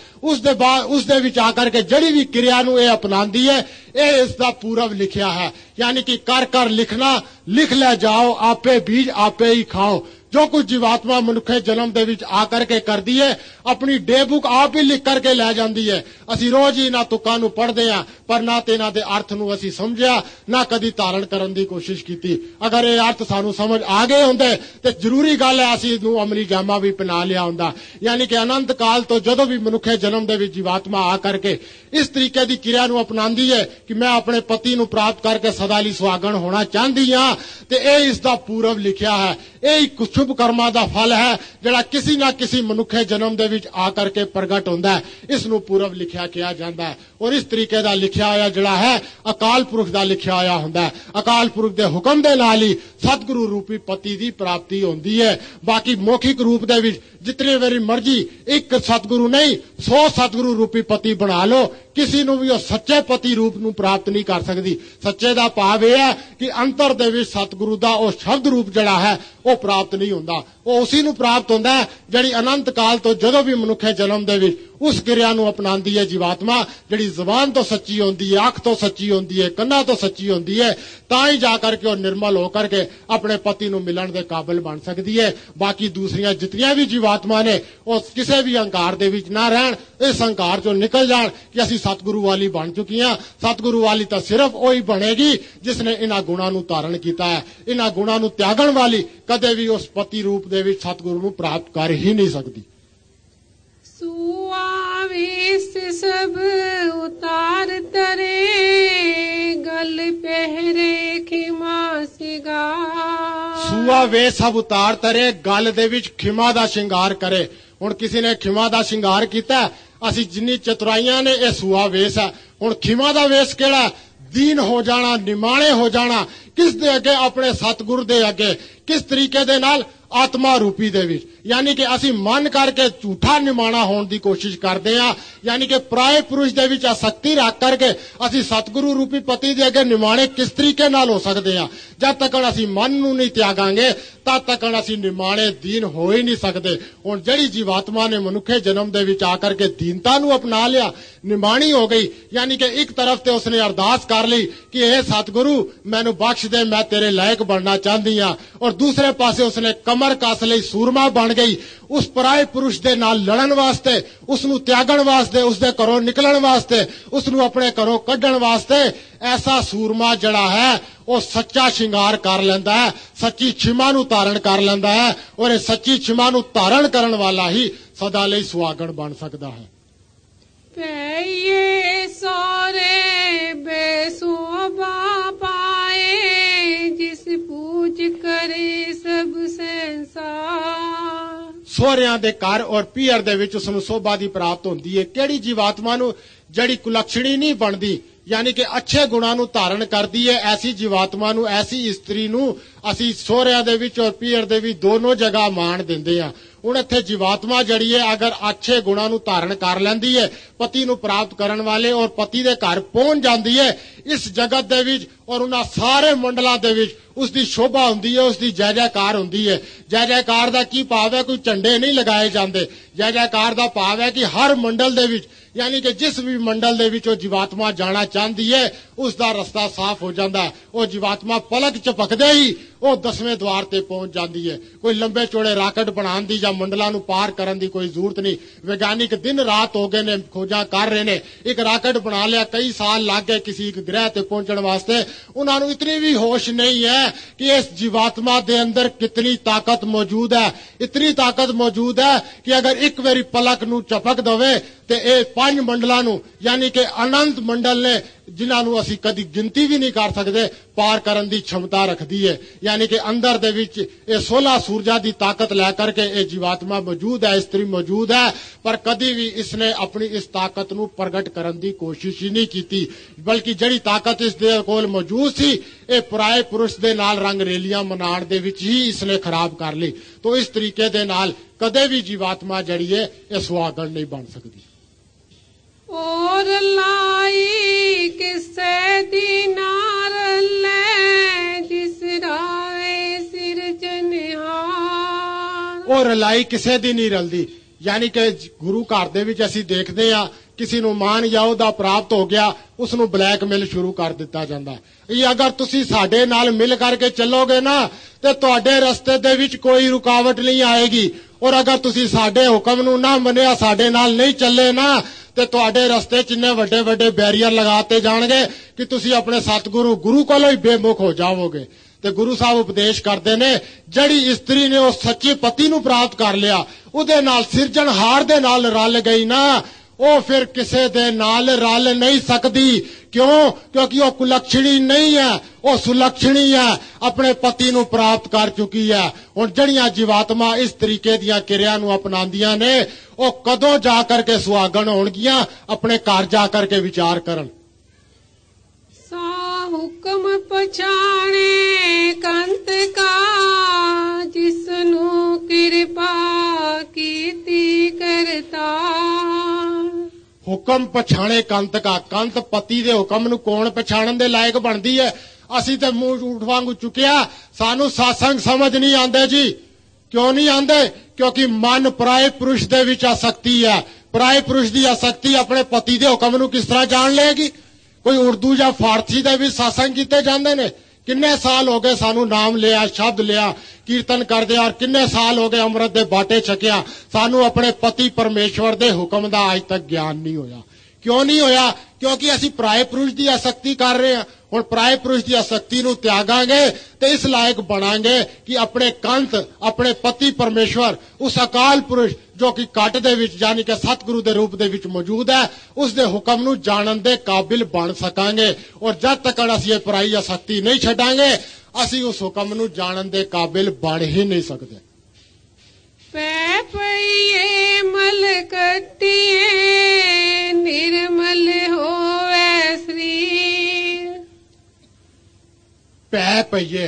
A: उस दे विच आकर के जड़ी भी क्रिया नू ये अपनांदी है, ये इसका पूरब लिखिया है। यानी कि कर कर लिखना, लिख ले जाओ, आपे बीज आपे ही खाओ। जो कुछ जीवात्मा मनुखे जन्म दे विच आकर के कर दी है, अपनी डे बुक आप ही लिख करके लै जांदी है। असी रोज ही ना तुक्कां नू पढ़दे हां, पर ना ते इन्हां दे अर्थ नू असी समझिया, ना कदी धारण करन दी कोशिश कीती। अगर ये अर्थ सानू समझ आ गए हुंदे ते जरूरी गल है असी नू अमली जामा भी पहना लिया हुंदा। यानी कि अनंत काल तो जदों भी मनुखे जन्म दे विच जीवात्मा आकर के इस तरीके दी क्रिया नू अपनांदी है कि मैं अपने पति नू प्राप्त करके सदा लई सुहागण होना चाहती हां, ते इह इसदा पूरब लिखिया है। यह शुभ कर्मा दा फल है जिहड़ा किसी ना किसी मनुखे जन्म दे विच आकर के प्रगट होंदा है, इसनू पूरब लिखिया किया जाता है। और इस तरीके दा लिखिया होया जिहड़ा है अकाल पुरख दा लिखिया होया हुंदा है। अकाल पुरख दे हुक्म दे नाल ही सतगुरु रूपी पति दी प्राप्ति होंदी है। बाकी मौखिक रूप दे विच जितनी मेरी मर्जी एक सतगुरु नहीं 100 सतगुरु रूपी पति बना लो, किसी नू भी वो सच्चे पति रूप नू प्राप्त नहीं कर सकती। सच्चे दा भाव यह है कि अंतर दे विच सतगुरु दा वो शब्द रूप जिहड़ा है वो प्राप्त नहीं हुंदा। ਉਹ ਉਸੇ ਨੂੰ ਪ੍ਰਾਪਤ ਹੁੰਦਾ ਹੈ ਜਿਹੜੀ ਅਨੰਤ ਕਾਲ ਤੋਂ ਜਦੋਂ ਵੀ ਮਨੁੱਖੇ ਜਨਮ ਦੇ ਵਿੱਚ ਉਸ ਕਿਰਿਆ ਨੂੰ ਅਪਣਾਉਂਦੀ ਹੈ ਜੀਵਾਤਮਾ, ਜਿਹੜੀ ਜ਼ੁਬਾਨ ਤੋਂ ਸੱਚੀ ਹੁੰਦੀ ਹੈ, ਅੱਖ ਤੋਂ ਸੱਚੀ ਹੁੰਦੀ ਹੈ, ਕੰਨਾਂ ਤੋਂ ਸੱਚੀ ਹੁੰਦੀ ਹੈ, ਤਾਂ ਹੀ ਜਾ ਕਰਕੇ ਉਹ ਨਿਰਮਲ ਹੋ ਕਰਕੇ ਆਪਣੇ ਪਤੀ ਨੂੰ ਮਿਲਣ ਦੇ ਕਾਬਿਲ ਬਣ ਸਕਦੀ ਹੈ। ਬਾਕੀ ਦੂਸਰੀਆਂ ਜਿਤਨੀਆਂ ਵੀ ਜੀਵਾਤਮਾ ਨੇ ਉਹ ਕਿਸੇ ਵੀ ਹੰਕਾਰ ਦੇ ਵਿੱਚ ਨਾ ਰਹਿਣ, ਇਸ ਹੰਕਾਰ ਚੋਂ ਨਿਕਲ ਜਾਣ ਕਿ ਅਸੀਂ ਸਤਿਗੁਰੂ ਵਾਲੀ ਬਣ ਚੁੱਕੀਆਂ। ਸਤਿਗੁਰੂ ਵਾਲੀ ਤਾਂ ਸਿਰਫ ਉਹੀ ਬਣੇਗੀ ਜਿਸ ਨੇ ਇਹਨਾਂ ਗੁਣਾਂ ਨੂੰ ਧਾਰਨ ਕੀਤਾ ਹੈ। ਇਹਨਾਂ ਗੁਣਾਂ ਨੂੰ ਤਿਆਗਣ ਵਾਲੀ ਕਦੇ ਵੀ ਉਸ ਪਤੀ ਰੂਪ ਦੇ ਵਿੱਚ ਸਤਿਗੁਰੂ ਨੂੰ ਪ੍ਰਾਪਤ ਕਰ ਹੀ ਨਹੀਂ ਸਕਦੀ।
B: ਸੁਆਵੇਸ ਸਭ ਉਤਾਰ ਤਰੇ, ਗਲ ਪਹਿਰੇ ਖਿਮਾ ਸਿਗਾਰ।
A: ਸੂਆ ਵੇ ਸਭ ਉਤਾਰ ਤਰੇ, ਗਲ ਦੇ ਵਿੱਚ ਖਿਮਾ ਦਾ ਸ਼ਿੰਗਾਰ ਕਰੇ। ਹੁਣ ਕਿਸੇ ਨੇ ਖਿਮਾ ਦਾ ਸ਼ਿੰਗਾਰ ਕੀਤਾ, ਅਸੀਂ ਜਿੰਨੀ ਚਤੁਰਾਈਆਂ ਨੇ ਇਹ ਸੂਆ ਵੇਸ ਹੈ। ਹੁਣ ਖਿਮਾ ਦਾ ਵੇਸ ਕਿਹੜਾ? ਦੀਨ ਹੋ ਜਾਣਾ, ਨਿਮਾਣੇ ਹੋ ਜਾਣਾ। ਕਿਸ ਦੇ ਅੱਗੇ? ਆਪਣੇ ਸਤਿਗੁਰ ਦੇ ਅੱਗੇ। ਕਿਸ ਤਰੀਕੇ ਦੇ ਨਾਲ? ਆਤਮਾ ਰੂਪੀ ਦੇ ਵਿੱਚ, ਯਾਨੀ ਕਿ ਅਸੀਂ ਮਨ ਕਰਕੇ ਝੂਠਾ ਨਿਮਾਣਾ ਹੋਣ ਦੀ ਕੋਸ਼ਿਸ਼ ਕਰਦੇ ਹਾਂ, ਯਾਨੀ ਕਿ ਪਰਾਏ ਪੁਰਸ਼ ਦੇ ਵਿੱਚ ਆਸਕਤੀ ਰੱਖ ਕਰਕੇ ਅਸੀਂ ਸਤਿਗੁਰੂ ਰੂਪੀ ਪਤੀ ਦੇ ਅੱਗੇ ਨਿਮਾਣੇ ਕਿਸ ਤਰੀਕੇ ਨਾਲ ਹੋ ਸਕਦੇ ਹਾਂ? ਜਦ ਤੱਕ ਅਸੀਂ ਮਨ ਨੂੰ ਨਹੀਂ ਤਿਆਗਾਂਗੇ ਤਦ ਤੱਕ ਅਸੀਂ ਨਿਮਾਣੇ ਦੀਨ ਹੋ ਹੀ ਨਹੀਂ ਸਕਦੇ। ਹੁਣ ਜਿਹੜੀ ਜੀਵਾਤਮਾ ਨੇ ਮਨੁੱਖੇ ਜਨਮ ਦੇ ਵਿੱਚ ਆ ਕਰਕੇ ਦੀਨਤਾ ਨੂੰ ਅਪਣਾ ਲਿਆ, ਨਿਮਾਣੀ ਹੋ ਗਈ, ਯਾਨੀ ਕਿ ਇੱਕ ਤਰਫ ਤੇ ਉਸਨੇ ਅਰਦਾਸ ਕਰ ਲਈ ਕਿ ਇਹ ਸਤਿਗੁਰੂ ਮੈਨੂੰ ਬਖਸ਼ ਦੇ, ਮੈਂ ਤੇਰੇ ਲਾਇਕ ਬਣਨਾ ਚਾਹੁੰਦੀ ਹਾਂ, ਔਰ ਦੂਸਰੇ ਪਾਸੇ ਉਸਨੇ ਕਮਰ ਕੱਸ ਲਈ, ਸੂਰਮਾ ਬਣ ਗਈ ਉਸ ਪਰਾਏ ਪੁਰਸ਼ ਦੇ ਨਾਲ ਲੜਨ ਵਾਸਤੇ, ਉਸ ਨੂੰ ਤਿਆਗਣ ਵਾਸਤੇ, ਉਸ ਦੇ ਘਰੋਂ ਨਿਕਲਣ ਵਾਸਤੇ, ਉਸ ਨੂੰ ਆਪਣੇ ਘਰੋਂ ਕੱਢਣ ਵਾਸਤੇ। ਐਸਾ ਸੂਰਮਾ ਜਿਹੜਾ ਹੈ ਉਹ ਸੱਚਾ ਸ਼ਿੰਗਾਰ ਕਰ ਲੈਂਦਾ ਹੈ, ਸੱਚੀ ਛਿਮਾ ਨੂੰ ਧਾਰਨ ਕਰ ਲੈਂਦਾ ਹੈ, ਔਰ ਇਹ ਸੱਚੀ ਛਿਮਾ ਨੂੰ ਧਾਰਨ ਕਰਨ ਵਾਲਾ ਹੀ ਸਦਾ ਲਈ ਸੁਹਾਗਣ ਬਣ ਸਕਦਾ ਹੈ।
B: ਪਈਏ ਸੋਰੇ ਬੇਸੋਭਾ ਪਾਏ, ਜਿਸ ਪੂਜ ਕਰੇ ਸਭ ਸੰਸਾਰ।
A: ਸਹੁਰਿਆਂ ਦੇ ਘਰ ਔਰ ਪੀਹਰ ਦੇ ਵਿੱਚ ਉਸ ਨੂੰ ਸੋਭਾ ਦੀ ਪ੍ਰਾਪਤ ਹੁੰਦੀ ਹੈ। ਕਿਹੜੀ ਜੀਵਾਤਮਾ ਨੂੰ? ਜਿਹੜੀ ਕੁਲਕਸ਼ਣੀ ਨਹੀਂ ਬਣਦੀ, ਯਾਨੀ ਕਿ ਅੱਛੇ ਗੁਣਾਂ ਨੂੰ ਧਾਰਨ ਕਰਦੀ ਹੈ, ਐਸੀ ਜੀਵਾਤਮਾ ਨੂੰ, ਐਸੀ ਇਸਤਰੀ ਨੂੰ ਅਸੀਂ ਸਹੁਰਿਆਂ ਦੇ ਵਿੱਚ ਔਰ ਪੀਹਰ ਦੇ ਵਿੱਚ ਦੋਨੋਂ ਜਗ੍ਹਾ ਮਾਣ ਦਿੰਦੇ ਹਾਂ। ਹੁਣ ਇੱਥੇ ਜੀਵਾਤਮਾ ਜਿਹੜੀ ਹੈ ਅਗਰ ਅੱਛੇ ਗੁਣਾਂ ਨੂੰ ਧਾਰਨ ਕਰ ਲੈਂਦੀ ਹੈ, ਪਤੀ ਨੂੰ ਪ੍ਰਾਪਤ ਕਰਨ ਵਾਲੇ ਔਰ ਪਤੀ ਦੇ ਘਰ ਪਹੁੰਚ ਜਾਂਦੀ ਹੈ, ਇਸ ਜਗਤ ਦੇ ਵਿੱਚ ਔਰ ਉਹਨਾਂ ਸਾਰੇ ਮੰਡਲਾਂ ਦੇ ਵਿੱਚ ਉਸ ਦੀ ਸ਼ੋਭਾ ਹੁੰਦੀ ਹੈ, ਉਸ ਦੀ ਜੈ ਜੈਕਾਰ ਹੁੰਦੀ ਹੈ। ਜੈ ਜੈਕਾਰ ਦਾ ਕੀ ਭਾਵ ਹੈ? ਕੋਈ ਝੰਡੇ ਨਹੀਂ ਲਗਾਏ ਜਾਂਦੇ। ਜੈ ਜੈਕਾਰ ਦਾ ਭਾਵ ਹੈ ਕਿ ਹਰ ਮੰਡਲ ਦੇ ਵਿੱਚ, ਯਾਨੀ ਕਿ ਜਿਸ ਵੀ ਮੰਡਲ ਦੇ ਵਿੱਚ ਉਹ ਜੀਵਾਤਮਾ ਜਾਣਾ ਚਾਹੁੰਦੀ ਹੈ ਉਸ ਦਾ ਰਸਤਾ ਸਾਫ਼ ਹੋ ਜਾਂਦਾ ਹੈ। ਉਹ ਜੀਵਾਤਮਾ ਪਲਕ ਝਪਕਦੇ ਹੀ ਉਹ 10ਵੇਂ ਦੁਆਰ ਤੇ ਪਹੁੰਚ ਜਾਂਦੀ ਹੈ। ਕੋਈ ਲੰਬੇ ਚੌੜੇ ਰਾਕਟ ਬਣਾਉਣ ਦੀ ਜਾਂ ਮੰਡਲਾਂ ਨੂੰ ਪਾਰ ਕਰਨ ਦੀ ਕੋਈ ਜ਼ਰੂਰਤ ਨਹੀਂ। ਵਿਗਿਆਨਿਕ ਦਿਨ ਰਾਤ ਹੋ ਗਏ ਨੇ, ਖੋਜਾਂ ਕਰ ਰਹੇ ਨੇ। ਇੱਕ ਰਾਕਟ ਬਣਾ ਲਿਆ, ਕਈ ਸਾਲ ਲੱਗ ਗਏ ਕਿਸੇ ਇੱਕ ਗ੍ਰਹਿ ਤੇ ਪਹੁੰਚਣ ਵਾਸਤੇ। ਉਹਨਾਂ ਨੂੰ ਇਤਨੀ ਵੀ ਹੋਸ਼ ਨਹੀਂ ਹੈ ਕਿ ਇਸ ਜੀਵਾਤਮਾ ਦੇ ਅੰਦਰ ਕਿਤਨੀ ਤਾਕਤ ਮੌਜੂਦ ਹੈ। ਇਤਨੀ ਤਾਕਤ ਮੌਜੂਦ ਹੈ ਕਿ ਅਗਰ ਇੱਕ ਵਾਰੀ ਪਲਕ ਨੂੰ ਝਪਕ ਦਵੇ ਤੇ ਇਹ 5 ਮੰਡਲਾਂ ਨੂੰ, ਯਾਨੀ ਕਿ ਅਨੰਤ ਮੰਡਲ ਨੇ ਜਿਨ੍ਹਾਂ ਨੂੰ ਅਸੀਂ ਕਦੀ ਗਿਣਤੀ ਵੀ ਨਹੀਂ ਕਰ ਸਕਦੇ, ਪਾਰ ਕਰਨ ਦੀ क्षमता ਰੱਖਦੀ ਹੈ। ਯਾਨੀ ਕਿ ਅੰਦਰ ਦੇ ਵਿੱਚ ਇਹ 16 ਸੂਰਜਾਂ ਦੀ ਤਾਕਤ ਲੈ ਕਰਕੇ ਇਹ ਜੀਵਾਤਮਾ ਮੌਜੂਦ ਹੈ, ਇਸਤਰੀ ਮੌਜੂਦ ਹੈ, ਪਰ ਕਦੀ ਵੀ ਇਸਨੇ ਆਪਣੀ ਇਸ ਤਾਕਤ ਨੂੰ ਪ੍ਰਗਟ ਕਰਨ ਦੀ ਕੋਸ਼ਿਸ਼ ਹੀ ਨਹੀਂ ਕੀਤੀ, ਬਲਕਿ ਜਿਹੜੀ ਤਾਕਤ ਇਸ ਦੇ ਕੋਲ ਮੌਜੂਦ ਸੀ ਇਹ ਪਰਾਏ ਪੁਰਸ਼ ਦੇ ਨਾਲ ਰੰਗ ਰੇਲੀਆਂ ਮਨਾਉਣ ਦੇ ਵਿੱਚ ਹੀ ਇਸਨੇ ਖਰਾਬ ਕਰ ਲਈ। तो इस तरीके दे नाल कदे भी जीवात्मा जड़ी है ये सुहागण नहीं बन सकती।
B: और लाई किसे दीनार ले जिस राए सिरजनहार।
A: और लाई किसे दी नहीं रलदी, यानी कि गुरु घर दे विच असीं देखदे आ किसी नूं मान या ओहदा प्राप्त हो गया उसनूं ब्लैकमेल शुरू कर दिता जांदा। ये अगर तुसीं साडे नाल मिल करके चलोगे ना ते तुहाडे रस्ते दे विच कोई रुकावट नहीं आएगी, और अगर तुसीं साडे हुक्म नूं ना मन्निया साडे नाल नहीं चले ना ते तुहाडे रस्ते च इन्ने वड्डे वड्डे बैरियर लगाते जाणगे कि तुसीं अपने सतगुरु गुरु कोलों ही बेमुख हो जाओगे। ते गुरु साहब उपदेश करते ने जड़ी स्त्री ने उस सच्चे पति नूं प्राप्त कर लिया उहदे नाल सिरजनहार दे नाल रल गई ना ਉਹ फिर किसे दे नाल रल नहीं सकती। क्यों? क्योंकि वो कुलक्षणी नहीं है, वो सुलक्षणी है, अपने पति नूं प्राप्त कर चुकी है। हुण जड़ियां जीवात्मा इस तरीके दियां किरिया नूं अपनांदियां ने वो कदों जा करके सुहागण होणगियां, अपने घर जा करके विचार करन।
B: सा हुक्म पछाणे कंत का जिसनूं किरपा कीती करता।
A: हुक्म पछाणे कंत का, कंत पति दे हुक्म नूं कौन पछाणन दे लायक बनदी है? असीं ते मूंह ऊठ वांगू चुकिया, सानू सत्संग समझ नहीं आंदे जी। ਕਿਉਂ ਨਹੀਂ ਆਉਂਦੇ? ਕਿਉਂਕਿ ਮਨ ਪਰਾਏ ਪੁਰਸ਼ ਦੇ ਵਿੱਚ ਆਸਕਤੀ ਹੈ। ਪਰਾਏ ਪੁਰਸ਼ ਦੀ ਆਸਕਤੀ ਆਪਣੇ ਪਤੀ ਦੇ ਹੁਕਮ ਨੂੰ ਕਿਸ ਤਰ੍ਹਾਂ ਜਾਣ ਲਏਗੀ? ਕੋਈ ਉਰਦੂ ਜਾਂ ਫਾਰਸੀ ਦੇ ਵਿੱਚ ਸਾਸੰਗ ਕੀਤੇ ਜਾਂਦੇ ਨੇ। ਕਿੰਨੇ ਸਾਲ ਹੋ ਗਏ ਸਾਨੂੰ ਨਾਮ ਲਿਆ, ਸ਼ਬਦ ਲਿਆ, ਕੀਰਤਨ ਕਰਦੇ ਆ, ਕਿੰਨੇ ਸਾਲ ਹੋ ਗਏ ਅੰਮ੍ਰਿਤ ਦੇ ਬਾਟੇ ਛਕਿਆ, ਸਾਨੂੰ ਆਪਣੇ ਪਤੀ ਪਰਮੇਸ਼ਵਰ ਦੇ ਹੁਕਮ ਦਾ ਅੱਜ ਤੱਕ ਗਿਆਨ ਨਹੀਂ ਹੋਇਆ। ਕਿਉਂ ਨਹੀਂ ਹੋਇਆ? ਕਿਉਂਕਿ ਅਸੀਂ ਪਰਾਏ ਪੁਰਸ਼ ਦੀ ਆਸਕਤੀ ਕਰ ਰਹੇ ਹਾਂ। ਹੁਣ ਪਰਾਏ ਪੁਰਸ਼ ਦੀ ਆਸਕਤੀ ਨੂੰ ਤਿਆਗਾਂਗੇ ਤੇ ਇਸ ਲਾਇਕ ਬਣਾਂਗੇ ਕਿ ਆਪਣੇ ਕੰਤ, ਆਪਣੇ ਪਤੀ ਪਰਮੇਸ਼ਵਰ, ਉਸ ਅਕਾਲ ਪੁਰਸ਼ ਜੋ ਕਿ ਘਟ ਦੇ ਵਿੱਚ ਯਾਨੀ ਕਿ ਸਤਿਗੁਰੂ ਦੇ ਰੂਪ ਦੇ ਵਿੱਚ ਮੌਜੂਦ ਹੈ, ਉਸ ਦੇ ਹੁਕਮ ਨੂੰ ਜਾਣਨ ਦੇ ਕਾਬਿਲ ਬਣ ਸਕਾਂਗੇ। ਔਰ ਜਦ ਤੱਕ ਅਸੀਂ ਇਹ ਪਰਾਈ ਆਸਕਤੀ ਨਹੀਂ ਛੱਡਾਂਗੇ, ਅਸੀਂ ਉਸ ਹੁਕਮ ਨੂੰ ਜਾਣਨ ਦੇ ਕਾਬਿਲ ਬਣ ਹੀ ਨਹੀਂ ਸਕਦੇ।
B: ਪੈ ਪਈਏ ਮਲ ਕੱਟੀਏ ਨਿਰਮਲ ਹੋਵੇ ਸਰੀਰ।
A: ਪੈ ਪਈਏ,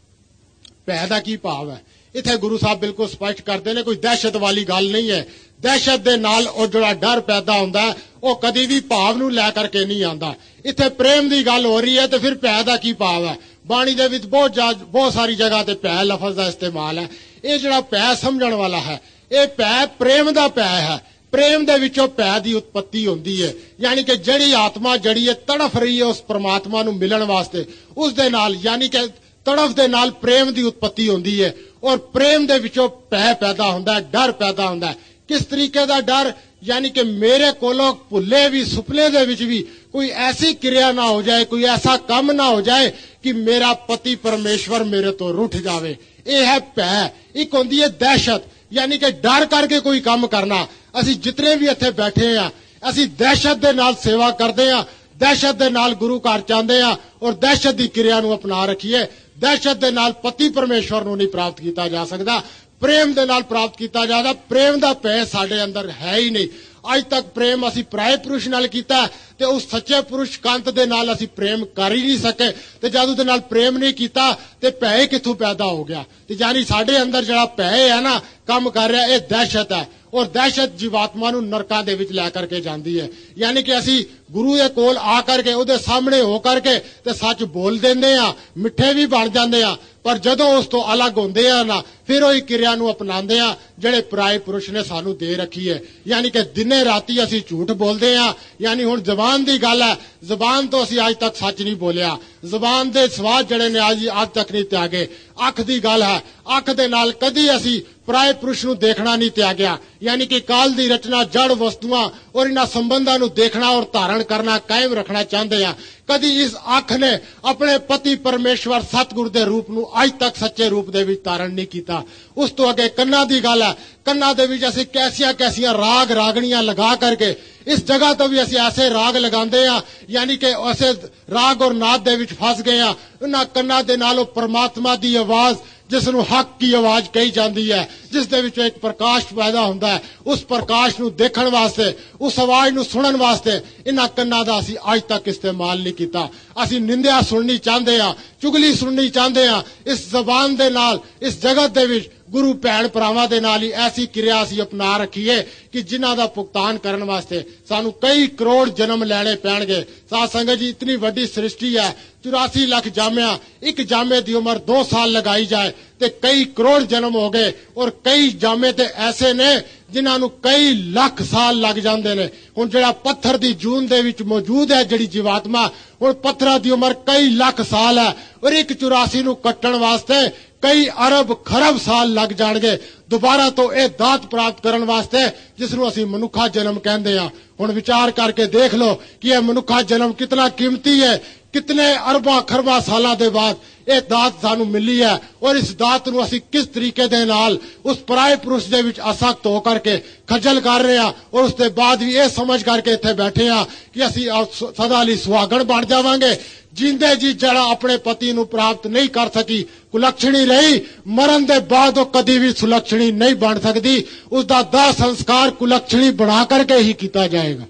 A: ਪੈ ਦਾ ਕੀ ਭਾਵ ਹੈ? ਇੱਥੇ ਗੁਰੂ ਸਾਹਿਬ ਬਿਲਕੁਲ ਸਪਸ਼ਟ ਕਰਦੇ ਨੇ, ਕੋਈ ਦਹਿਸ਼ਤ ਵਾਲੀ ਗੱਲ ਨਹੀਂ ਹੈ। ਦਹਿਸ਼ਤ ਦੇ ਨਾਲ ਉਹ ਜਿਹੜਾ ਡਰ ਪੈਦਾ ਹੁੰਦਾ ਉਹ ਕਦੀ ਵੀ ਭਾਵ ਨੂੰ ਲੈ ਕਰਕੇ ਨਹੀਂ ਆਉਂਦਾ। ਇੱਥੇ ਪ੍ਰੇਮ ਦੀ ਗੱਲ ਹੋ ਰਹੀ ਹੈ ਤੇ ਫਿਰ ਪੈ ਦਾ ਕੀ ਭਾਵ ਹੈ? ਬਾਣੀ ਦੇ ਵਿੱਚ ਬਹੁਤ ਸਾਰੀ ਜਗ੍ਹਾ ਤੇ ਪੈ ਲਫ਼ਜ਼ ਦਾ ਇਸਤੇਮਾਲ ਹੈ। ਇਹ ਜਿਹੜਾ ਪੈ ਸਮਝਣ ਵਾਲਾ ਹੈ, ਇਹ ਪੈ ਪ੍ਰੇਮ ਦਾ ਪੈ ਹੈ। ਪ੍ਰੇਮ ਦੇ ਵਿੱਚੋਂ ਪੈ ਦੀ ਉਤਪਤੀ ਹੁੰਦੀ ਹੈ, ਯਾਨੀ ਕਿ ਜਿਹੜੀ ਆਤਮਾ ਜਿਹੜੀ ਹੈ ਤੜਫ ਰਹੀ ਹੈ ਉਸ ਪਰਮਾਤਮਾ ਨੂੰ ਮਿਲਣ ਵਾਸਤੇ, ਉਸ ਦੇ ਨਾਲ ਯਾਨੀ ਕਿ ਤੜਫ ਦੇ ਨਾਲ ਪ੍ਰੇਮ ਦੀ ਉਤਪਤੀ ਹੁੰਦੀ ਹੈ। ਔਰ ਪ੍ਰੇਮ ਦੇ ਵਿੱਚੋਂ ਪੈ ਪੈਦਾ ਹੁੰਦਾ ਹੈ, ਡਰ ਪੈਦਾ ਹੁੰਦਾ ਹੈ। ਕਿਸ ਤਰੀਕੇ ਦਾ ਡਰ? ਯਾਨੀ ਕਿ ਮੇਰੇ ਕੋਲੋਂ ਭੁੱਲੇ ਵੀ ਸੁਪਨੇ ਦੇ ਵਿੱਚ ਵੀ ਕੋਈ ਐਸੀ ਕਿਰਿਆ ਨਾ ਹੋ ਜਾਏ, ਕੋਈ ਐਸਾ ਕੰਮ ਨਾ ਹੋ ਜਾਏ ਕਿ ਮੇਰਾ ਪਤੀ ਪਰਮੇਸ਼ਵਰ ਮੇਰੇ ਤੋਂ ਰੁੱਠ ਜਾਵੇ। ਇਹ ਹੈ ਪੈ। ਇੱਕ ਹੁੰਦੀ ਹੈ ਦਹਿਸ਼ਤ, ਯਾਨੀ ਕਿ ਡਰ ਕਰਕੇ ਕੋਈ ਕੰਮ ਕਰਨਾ। ਅਸੀਂ ਜਿਤਨੇ ਵੀ ਇੱਥੇ ਬੈਠੇ ਆ, ਅਸੀਂ ਦਹਿਸ਼ਤ ਦੇ ਨਾਲ ਸੇਵਾ ਕਰਦੇ ਆ, ਦਹਿਸ਼ਤ ਦੇ ਨਾਲ ਗੁਰੂ ਘਰ ਜਾਂਦੇ ਆ ਔਰ ਦਹਿਸ਼ਤ ਦੀ ਕਿਰਿਆ ਨੂੰ ਅਪਣਾ ਰੱਖੀਏ। ਦਹਿਸ਼ਤ ਦੇ ਨਾਲ ਪਤੀ ਪਰਮੇਸ਼ਵਰ ਨੂੰ ਨਹੀਂ ਪ੍ਰਾਪਤ ਕੀਤਾ ਜਾ ਸਕਦਾ, ਪ੍ਰੇਮ ਦੇ ਨਾਲ ਪ੍ਰਾਪਤ ਕੀਤਾ ਜਾਂਦਾ। ਪ੍ਰੇਮ ਦਾ ਭੈ ਸਾਡੇ ਅੰਦਰ ਹੈ ਹੀ ਨਹੀਂ। ਅੱਜ ਤੱਕ ਪ੍ਰੇਮ ਅਸੀਂ ਪਰਾਏ ਪੁਰਸ਼ ਨਾਲ ਕੀਤਾ ਤੇ ਉਸ ਸੱਚੇ ਪੁਰਸ਼ ਕੰਤ ਦੇ ਨਾਲ ਅਸੀਂ ਪ੍ਰੇਮ ਕਰ ਹੀ ਨਹੀਂ ਸਕੇ। ਤੇ ਜਦ ਉਹਦੇ ਨਾਲ ਪ੍ਰੇਮ ਨਹੀਂ ਕੀਤਾ ਤੇ ਭੈ ਕਿੱਥੋਂ ਪੈਦਾ ਹੋ ਗਿਆ? ਤੇ ਯਾਨੀ ਸਾਡੇ ਅੰਦਰ ਜਿਹੜਾ ਭੈ ਹੈ ਨਾ ਕੰਮ ਕਰ ਰਿਹਾ, ਇਹ ਦਹਿਸ਼ਤ ਹੈ। ਔਰ ਦਹਿਸ਼ਤ ਜੀਵਾਤਮਾ ਨੂੰ ਨਰਕਾਂ ਦੇ ਵਿੱਚ ਲੈ ਕਰਕੇ ਜਾਂਦੀ ਹੈ। ਯਾਨੀ ਕਿ ਅਸੀਂ ਗੁਰੂ ਦੇ ਕੋਲ ਆ ਕਰਕੇ ਉਹਦੇ ਸਾਹਮਣੇ ਹੋ ਕਰਕੇ ਤੇ ਸੱਚ ਬੋਲ ਦਿੰਦੇ ਆ, ਮਿੱਠੇ ਵੀ ਬਣ ਜਾਂਦੇ ਆ, ਪਰ ਜਦੋਂ ਉਸ ਤੋਂ ਅਲੱਗ ਹੁੰਦੇ ਆ ਨਾ ਫਿਰ ਉਹੀ ਕਿਰਿਆ ਨੂੰ ਅਪਣਾਉਂਦੇ ਆ ਜਿਹੜੇ ਪਰਾਏ ਪੁਰਸ਼ ਨੇ ਸਾਨੂੰ ਦੇ ਰੱਖੀ ਹੈ। ਯਾਨੀ ਕਿ ਦਿਨੇ ਰਾਤੀ ਅਸੀਂ ਝੂਠ ਬੋਲਦੇ ਆ। ਯਾਨੀ ਹੁਣ ਜ਼ਬਾਨ ਦੀ ਗੱਲ ਹੈ, ਜ਼ਬਾਨ ਤੋਂ ਅਸੀਂ ਅੱਜ ਤੱਕ ਸੱਚ ਨਹੀਂ ਬੋਲਿਆ, ਜ਼ਬਾਨ ਦੇ ਸਵਾਦ ਜਿਹੜੇ ਨੇ ਅੱਜ ਤੱਕ ਨਹੀਂ ਤਿਆਗੇ। ਅੱਖ ਦੀ ਗੱਲ ਹੈ, ਅੱਖ ਦੇ ਨਾਲ ਕਦੀ ਅਸੀਂ ਪਰਾਏ ਪੁਰਸ਼ ਨੂੰ ਦੇਖਣਾ ਨਹੀਂ ਤਿਆਗਿਆ। ਯਾਨੀ ਕਿ ਕਾਲ ਦੀ ਰਚਨਾ, ਜੜ ਵਸਤੂਆਂ ਔਰ ਇਹਨਾਂ ਸੰਬੰਧਾਂ ਨੂੰ ਦੇਖਣਾ ਔਰ ਧਾਰਨ ਕਰਨਾ, ਕਾਇਮ ਰੱਖਣਾ ਚਾਹੁੰਦੇ ਆ। ਕਦੀ ਇਸ ਅੱਖ ਨੇ ਆਪਣੇ ਪਤੀ ਪਰਮੇਸ਼ਵਰ ਸਤਿਗੁਰ ਦੇ ਰੂਪ ਨੂੰ ਅੱਜ ਤੱਕ ਸੱਚੇ ਰੂਪ ਦੇ ਵਿੱਚ ਧਾਰਨ ਨਹੀਂ ਕੀਤਾ। ਉਸ ਤੋਂ ਅੱਗੇ ਕੰਨਾਂ ਦੀ ਗੱਲ ਹੈ, ਕੰਨਾਂ ਦੇ ਵਿੱਚ ਅਸੀਂ ਕੈਸੀਆਂ ਰਾਗ ਰਾਗਣੀਆਂ ਲਗਾ ਕਰਕੇ ਇਸ ਜਗ੍ਹਾ ਤੋਂ ਵੀ ਅਸੀਂ ਐਸੇ ਰਾਗ ਲਗਾਉਂਦੇ ਆ, ਯਾਨੀ ਕਿ ਐਸੇ ਰਾਗ ਔਰ ਨਾਦ ਦੇ ਵਿੱਚ ਫਸ ਗਏ ਆ। ਉਹਨਾਂ ਕੰਨਾਂ ਦੇ ਨਾਲ ਉਹ ਪਰਮਾਤਮਾ ਦੀ ਆਵਾਜ਼ ਜਿਸ ਨੂੰ ਹੱਕ ਦੀ ਆਵਾਜ਼ ਕਹੀ ਜਾਂਦੀ ਹੈ, ਜਿਸ ਦੇ ਵਿੱਚੋਂ ਇੱਕ ਪ੍ਰਕਾਸ਼ ਪੈਦਾ ਹੁੰਦਾ ਹੈ, ਉਸ ਪ੍ਰਕਾਸ਼ ਨੂੰ ਦੇਖਣ ਵਾਸਤੇ, ਉਸ ਆਵਾਜ਼ ਨੂੰ ਸੁਣਨ ਵਾਸਤੇ ਇਹਨਾਂ ਕੰਨਾਂ ਦਾ ਅਸੀਂ ਅੱਜ ਤੱਕ ਇਸਤੇਮਾਲ ਨਹੀਂ ਕੀਤਾ। ਅਸੀਂ ਨਿੰਦਿਆ ਸੁਣਨੀ ਚਾਹੁੰਦੇ ਆ, ਚੁਗਲੀ ਸੁਣਨੀ ਚਾਹੁੰਦੇ ਆ। ਇਸ ਜ਼ਬਾਨ ਦੇ ਨਾਲ ਇਸ ਜਗਤ ਦੇ ਵਿੱਚ ਗੁਰੂ ਭੈਣ ਭਰਾਵਾਂ ਦੇ ਨਾਲ ਹੀ ਐਸੀ ਕਿਰਿਆ ਅਸੀਂ ਅਪਣਾ ਰੱਖੀਏ ਕਿ ਜਿਨ੍ਹਾਂ ਦਾ ਭੁਗਤਾਨ ਕਰਨ ਵਾਸਤੇ ਸਾਨੂੰ ਕਈ ਕਰੋੜ ਜਨਮ ਲੈਣੇ ਪੈਣਗੇ। ਸਾਧ ਸੰਗਤ ਜੀ, ਇਤਨੀ ਵੱਡੀ ਸ੍ਰਿਸ਼ਟੀ ਹੈ, 84 ਲੱਖ ਜਾਮਿਆਂ, ਇੱਕ ਜਾਮੇ ਦੀ ਉਮਰ 2 ਸਾਲ ਲਗਾਈ ਜਾਏ ਤੇ ਕਈ ਕਰੋੜ ਜਨਮ ਹੋ ਗਏ। ਔਰ ਕਈ ਜਾਮੇ ਤੇ ਐਸੇ ਨੇ ਜਿਨ੍ਹਾਂ ਨੂੰ ਕਈ ਲੱਖ ਸਾਲ ਲੱਗ ਜਾਂਦੇ ਨੇ। ਹੁਣ ਜਿਹੜਾ ਪੱਥਰ ਦੀ ਜੂਨ ਦੇ ਵਿੱਚ ਮੌਜੂਦ ਹੈ ਜਿਹੜੀ ਜੀਵਾਤਮਾ, ਹੁਣ ਪੱਥਰਾਂ ਦੀ ਉਮਰ ਕਈ ਲੱਖ ਸਾਲ ਹੈ ਔਰ ਇੱਕ 84 ਨੂੰ ਕੱਟਣ ਵਾਸਤੇ ਕਈ ਅਰਬ ਖਰਬ ਸਾਲ ਲੱਗ ਜਾਣਗੇ ਦੁਬਾਰਾ ਤੋਂ ਇਹ ਦਾਤ ਪ੍ਰਾਪਤ ਕਰਨ ਵਾਸਤੇ ਜਿਸ ਨੂੰ ਅਸੀਂ ਮਨੁੱਖਾ ਜਨਮ ਕਹਿੰਦੇ ਆ। ਹੁਣ ਵਿਚਾਰ ਕਰਕੇ ਦੇਖ ਲਓ ਕਿ ਇਹ ਮਨੁੱਖਾ ਜਨਮ ਕਿਤਨਾ ਕੀਮਤੀ ਹੈ। ਕਿਤਨੇ ਅਰਬਾਂ ਖਰਬਾਂ ਸਾਲਾਂ ਦੇ ਬਾਅਦ ਇਹ ਦਾਤ ਸਾਨੂੰ ਮਿਲੀ ਹੈ ਔਰ ਇਸ ਦਾਤ ਨੂੰ ਅਸੀਂ ਕਿਸ ਤਰੀਕੇ ਦੇ ਨਾਲ ਉਸ ਪਰਾਏ ਪੁਰਸ਼ ਦੇ ਵਿੱਚ ਆਸਕਤ ਹੋ ਕਰਕੇ ਖੱਜਲ ਕਰ ਰਹੇ ਆ ਔਰ ਉਸ ਦੇ ਬਾਅਦ ਵੀ ਇਹ ਸਮਝ ਕਰਕੇ ਇੱਥੇ ਬੈਠੇ ਆ ਕਿ ਅਸੀਂ ਸਦਾ ਲਈ ਸੁਹਾਗਣ ਬਣ ਜਾਵਾਂਗੇ। ਜਿੰਦੇ ਜੀ ਜਿਹੜਾ ਆਪਣੇ ਪਤੀ ਨੂੰ ਪ੍ਰਾਪਤ ਨਹੀਂ ਕਰ ਸਕੀ, ਕੁਲਕਸ਼ਣੀ ਰਹੀ, ਮਰਨ ਦੇ ਬਾਅਦ ਉਹ ਕਦੀ ਵੀ ਸੁਲਕਸ਼ਣੀ ਨਹੀਂ ਬਣ ਸਕਦੀ। ਉਸ ਦਾ ਦਾਹ ਸੰਸਕਾਰ ਕੁਲਕਸ਼ਣੀ ਬਣਾ ਕਰਕੇ ਹੀ ਕੀਤਾ ਜਾਏਗਾ।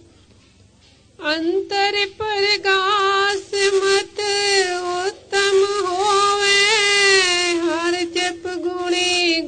B: ਅੰਤਰ ਪ੍ਰਗਾਸ ਮਤ ਉਤਮ ਹੋਵੇ ਹਰ ਜਪ ਗੁਣੀ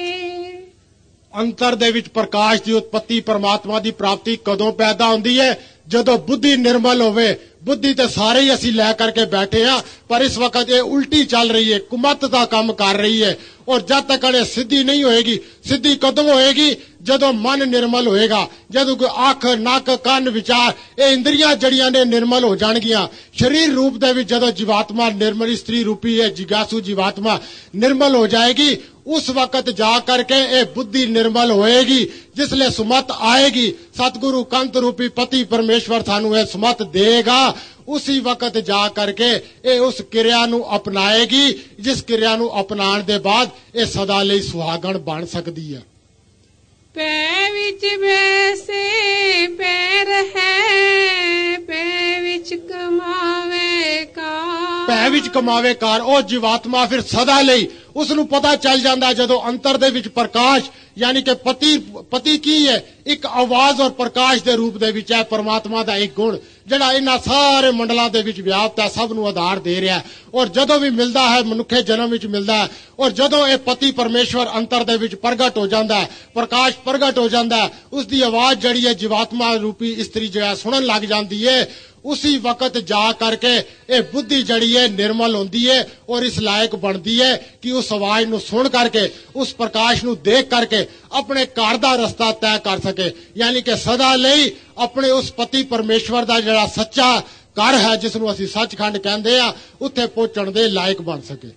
B: ਗਈ।
A: ਅੰਤਰ ਦੇ ਵਿੱਚ ਪ੍ਰਕਾਸ਼ ਦੀ ਉਤਪਤੀ, ਪਰਮਾਤਮਾ ਦੀ ਪ੍ਰਾਪਤੀ ਕਦੋਂ ਪੈਦਾ ਹੁੰਦੀ ਹੈ? ਜਦੋਂ ਬੁੱਧੀ ਨਿਰਮਲ ਹੋਵੇ। ਬੁੱਧੀ ਤੇ ਸਾਰੇ ਹੀ ਅਸੀਂ ਲੈ ਕਰਕੇ ਬੈਠੇ ਆ, ਪਰ ਇਸ ਵਕਤ ਇਹ ਉਲਟੀ ਚੱਲ ਰਹੀ ਹੈ, ਕੁਮੱਤ ਦਾ ਕੰਮ ਕਰ ਰਹੀ ਹੈ। ਔਰ ਜਦ ਤੱਕ ਇਹ ਸਿੱਧੀ ਨਹੀਂ ਹੋਏਗੀ, ਸਿੱਧੀ ਕਦੋਂ ਹੋਏਗੀ? ਜਦੋਂ ਮਨ ਨਿਰਮਲ ਹੋਏਗਾ, ਜਦੋਂ ਕੋਈ ਅੱਖ, ਨੱਕ, ਕੰਨ, ਵਿਚਾਰ, ਇਹ ਇੰਦਰੀਆਂ ਜੜੀਆਂ ਨੇ ਨਿਰਮਲ ਹੋ ਜਾਣਗੀਆਂ। ਸਰੀਰ ਰੂਪ ਦੇ ਵਿੱਚ ਜਦੋਂ ਜੀਵਾਤਮਾ ਨਿਰਮਲ, ਇਸਤਰੀ ਰੂਪੀ ਹੈ ਜਿਗਿਆਸੂ ਜੀਵਾਤਮਾ ਨਿਰਮਲ ਹੋ ਜਾਏਗੀ, उस वक्त जा करके ये बुद्धि निर्मल होएगी। जिसले सुमत आएगी, सतगुरु कंत रूपी पति परमेश्वर थानू ये सुमत देगा, उसी वक्त जा करके ये उस क्रिया नू अपनाएगी, जिस क्रिया नू अपनाने दे बाद ये सदा लई सुहागण बन सकती है।
B: पै विच वैसे पैर है, पै विच कमावे कार,
A: पै विच कमावे कार। ओ जीवात्मा फिर सदा लई उसनू पता चल जाता जदों अंतर दे विच प्रकाश, यानी कि पति की है, एक आवाज और प्रकाश दे रूप दे विच है परमात्मा दा एक गुण जिहड़ा इन्हां सारे मंडलां दे विच व्याप्त है, सब नू आधार दे रहा है। और जदों भी मिलदा है मनुखे जन्म विच मिलदा है, और जदों ये पति परमेश्वर अंतर दे विच प्रगट हो जाता है, प्रकाश प्रगट हो जाता है, उसकी आवाज जिहड़ी है जीवात्मा रूपी स्त्री जो है सुनन लग जाती है। उसी वक्त जा करके ये बुद्धि जड़ी है निर्मल होती है और इस लायक बनती है कि उस आवाज नू सुन करके, उस प्रकाश नू देख करके अपने घर दा रस्ता तय कर सके, यानी कि सदा लई अपने उस पति परमेश्वर दा जिहड़ा सच्चा घर है, जिसनू असीं सचखंड कहंदे आ, उत्थे पहुंचण दे लायक बन सके।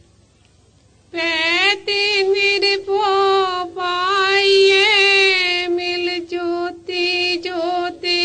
B: पैते निर्भो पाइए, मिल ज्योति ज्योति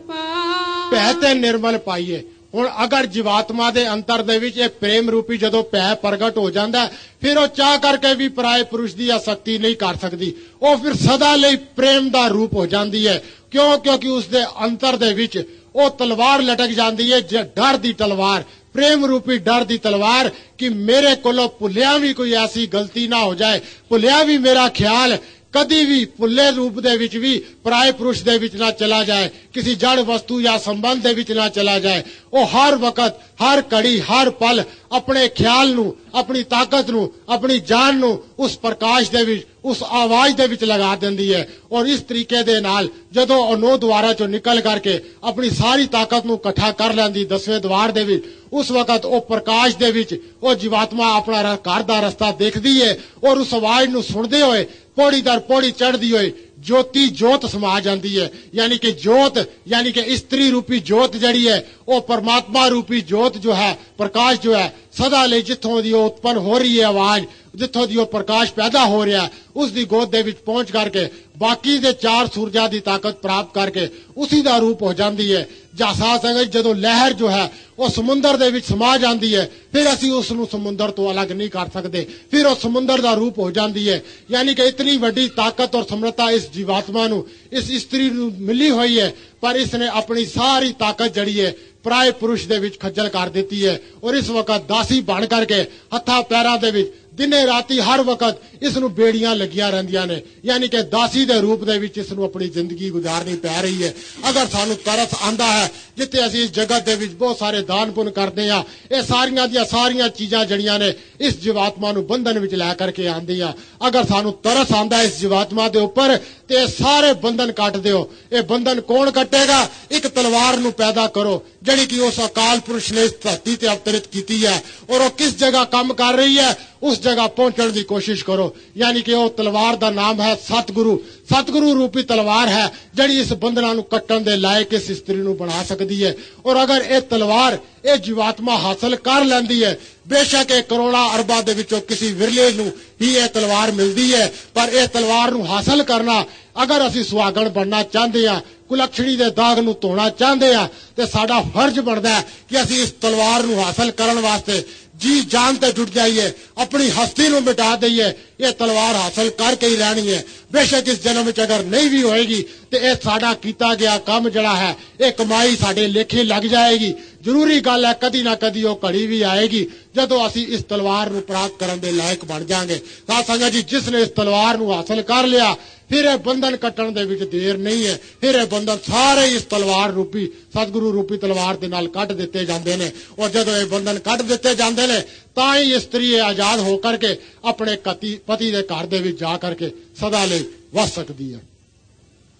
B: अपार,
A: पैते निर्मल पाइए। हुण अगर जीवात्मा दे अंतर दे विच ये प्रेम रूपी जदों पै प्रगट हो जाता है, फिर वो चाह करके भी पराए पुरुष की आसक्ति नहीं कर सकती, वो फिर सदा लई प्रेम का रूप हो जाती है। क्यों? क्योंकि उसके अंतर दे विच वो तलवार लटक जाती है, डर दी तलवार, प्रेम रूपी डर दी तलवार, कि मेरे कोलों भुलिया भी कोई ऐसी गलती ना हो जाए, भुलिया भी मेरा ख्याल कदी भी भुले रूप दे विच भी पराए पुरुष दे विच ना चला जाए, किसी जड़ वस्तु या संबंध दे विच ना चला जाए। वो हर वक्त, हर घड़ी, हर पल अपने ख्याल नू, अपनी ताकत नू, अपनी जान नू उस प्रकाश दे विच, उस आवाज दे विच लगा देंदी है। और इस तरीके दे नाल जदों अनो द्वारा चो निकल करके अपनी सारी ताकत नू इकट्ठा कर लैंदी 10वें द्वार दे विच, उस वक्त वो प्रकाश दे विच वो जीवात्मा अपना घर दा रस्ता देखदी है, और उस आवाज नू सुनदे होए पौड़ी दर पौड़ी चढ़दी होए ज्योति जोत समा जाती है। यानी कि जोत, यानी कि स्त्री रूपी जोत जड़ी है, वो परमात्मा रूपी जोत जो है, प्रकाश जो है, सदा ले जिथों दी उत्पन्न हो रही है आवाज, जिथों दी प्रकाश पैदा हो रहा है, उसकी गोद दे विच पहुंच करके बाकी दे 4 सूरजा की ताकत प्राप्त करके उसी का रूप हो जाती है। जासा संगत जदों लहर जो है वो समुंदर दे विच समा जाती है, फिर असी उसनू समुंदर तो अलग नहीं कर सकते, फिर वो समुंदर का रूप हो जाती है। यानी कि इतनी वड्डी ताकत और समर्था इस जीवात्मा नू, इस स्त्री नू मिली हुई है, पर इसने अपनी सारी ताकत जड़ी है पराए पुरुष दे विच खज्जल कर देती है, और इस वक्त दासी बन करके हत्था पैरां दे विच दिने राती हर वक्त इसनू बेड़ियां लगियां रहिंदियां ने, यानी कि दासी दे रूप दे विच इसनू अपनी जिंदगी गुजारनी पै रही है। अगर सानू तरस आंदा है, जिथे असीं इस जगत दे विच बहुत सारे दान पुण्य करदे आ, ये सारियां दियां सारियां चीजां जड़ियां ने इस जीवात्मा नू बंधन विच लै करके आंदियां। अगर सानू तरस आंदा इस जीवात्मा दे उपर, ते सारे बंधन कट दिओ। ये बंधन कौन कटेगा? एक तलवार नू पैदा करो, जिहड़ी कि उस अकाल पुरुष ने इस धरती ते अवतरित कीती है, और वो किस जगह काम कर रही है उस जगह पहुंचने की कोशिश करो। यानी कि वो तलवार का नाम है सतगुरु। सतगुरु रूपी तलवार है जिहड़ी इस बंधना नू कट्टण दे लायक इस स्त्री नू बना सकती है। और अगर ये तलवार ये जीवात्मा हासिल कर लैंदी है, बेशक ये करोड़ां अरबां दे विचों किसी विरले नू ही ये तलवार मिलती है, पर यह तलवार नू हासिल करना, अगर असीं सुहागण बनना चाहते हैं, कुलक्षणी दे दाग नू धोना चाहते हैं, तो साडा फर्ज बनता है कि असीं इस तलवार नू हासिल करन वास्ते जी जान ते जुट जाइए, अपनी हस्ती नू मिटा दईए। ये तलवार हासिल करके ही रहनी है, बेशक इस जन्म च अगर नहीं भी होएगी तो यह साडा कीता गया काम जड़ा है, ये कमाई साडे लेखे लग जाएगी। जरूरी गल है कदी ना कदी वो घड़ी भी आएगी जदों असीं इस तलवार नू प्राप्त करन दे लायक बन जाएंगे। साध संगत जी, जिसने इस तलवार नू हासिल कर लिया, फिर यह बंधन कट्टण दे विच देर नहीं है, फिर यह बंधन सारे इस तलवार रूपी सतगुरु रूपी तलवार दे नाल कट दिते जांदे ने। और जदों ये बंधन कट दिते जांदे ने, तां ही स्त्री आजाद होकर के अपने पति दे घर दे विच जा करके सदा लई वस सकदी है।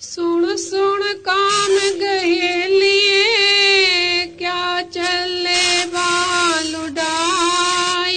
B: सुन सुन कान गहेलिए क्या चले बाल उड़ाई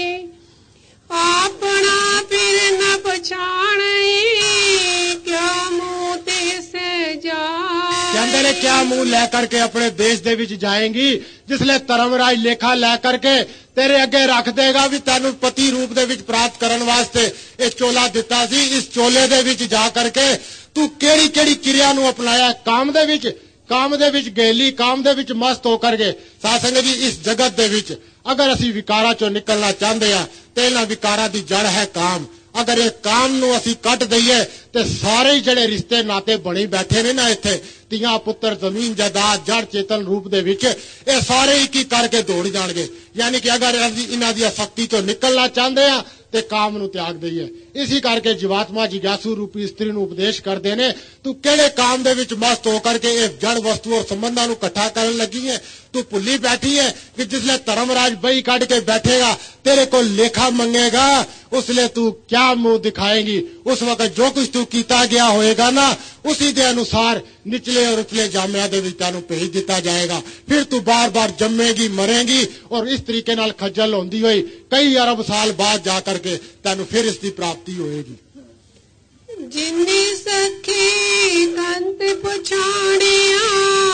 B: अपना फिर न पछाणे क्या मुंह ते से जा
A: कहते ने क्या मुंह लेकर के अपने देश दे विच जाएंगी जिसले धर्मराज लेखा लेकर के तेरे अगे रख देगा भी तेन पति रूप दे विच प्राप्त करने वास्ते ये चोला दिता सी इस चोले दे विच जा करके तू केड़ी केड़ी क्रिया नू अपनाया काम दे विच गेली काम दे विच मस्त होकर के साथ संगत जी इस जगत दे विच अगर असी विकारा चो निकलना चाहते हैं तो इन्हां विकारा दी जड़ है काम अगर ये काम नू असी कट दईए तो सारे ही जड़े रिश्ते नाते बनी बैठे ने ना इत्थे तियां पुत्र जमीन जायदाद जड़ चेतन रूप दे विच ये सारे ही की करके दौड़ जाणगे यानी कि अगर इन्हां दी शक्ति चो निकलना चाहते हैं ते काम नू त्याग दईए इसी करके जीवात्मा जिज्ञासु रूपी स्त्री नू उपदेश करदे ने तू केड़े काम दे विच मस्त होकर के ये जड़ वस्तु और संबंधां नू इकट्ठा करन लगी है तू भुल्ली बैठी है कि जिसले धर्मराज बही कढ़ के बैठेगा तेरे को लेखा मंगेगा उसले तू क्या मुंह दिखाएगी उस वक्त जो कुछ तू कीता गया होएगा ना उसी के अनुसार निचले और उचले जामिया दे विच तैनूं भेज दिता जाएगा फिर तू बार बार जम्मेगी मरेगी और इस तरीके नाल खज्जल होंदी होई कई अरब साल बाद जा करके तैनूं फिर इसकी प्राप्ति होएगी
B: जिन्नी सखी कंत पछाणिया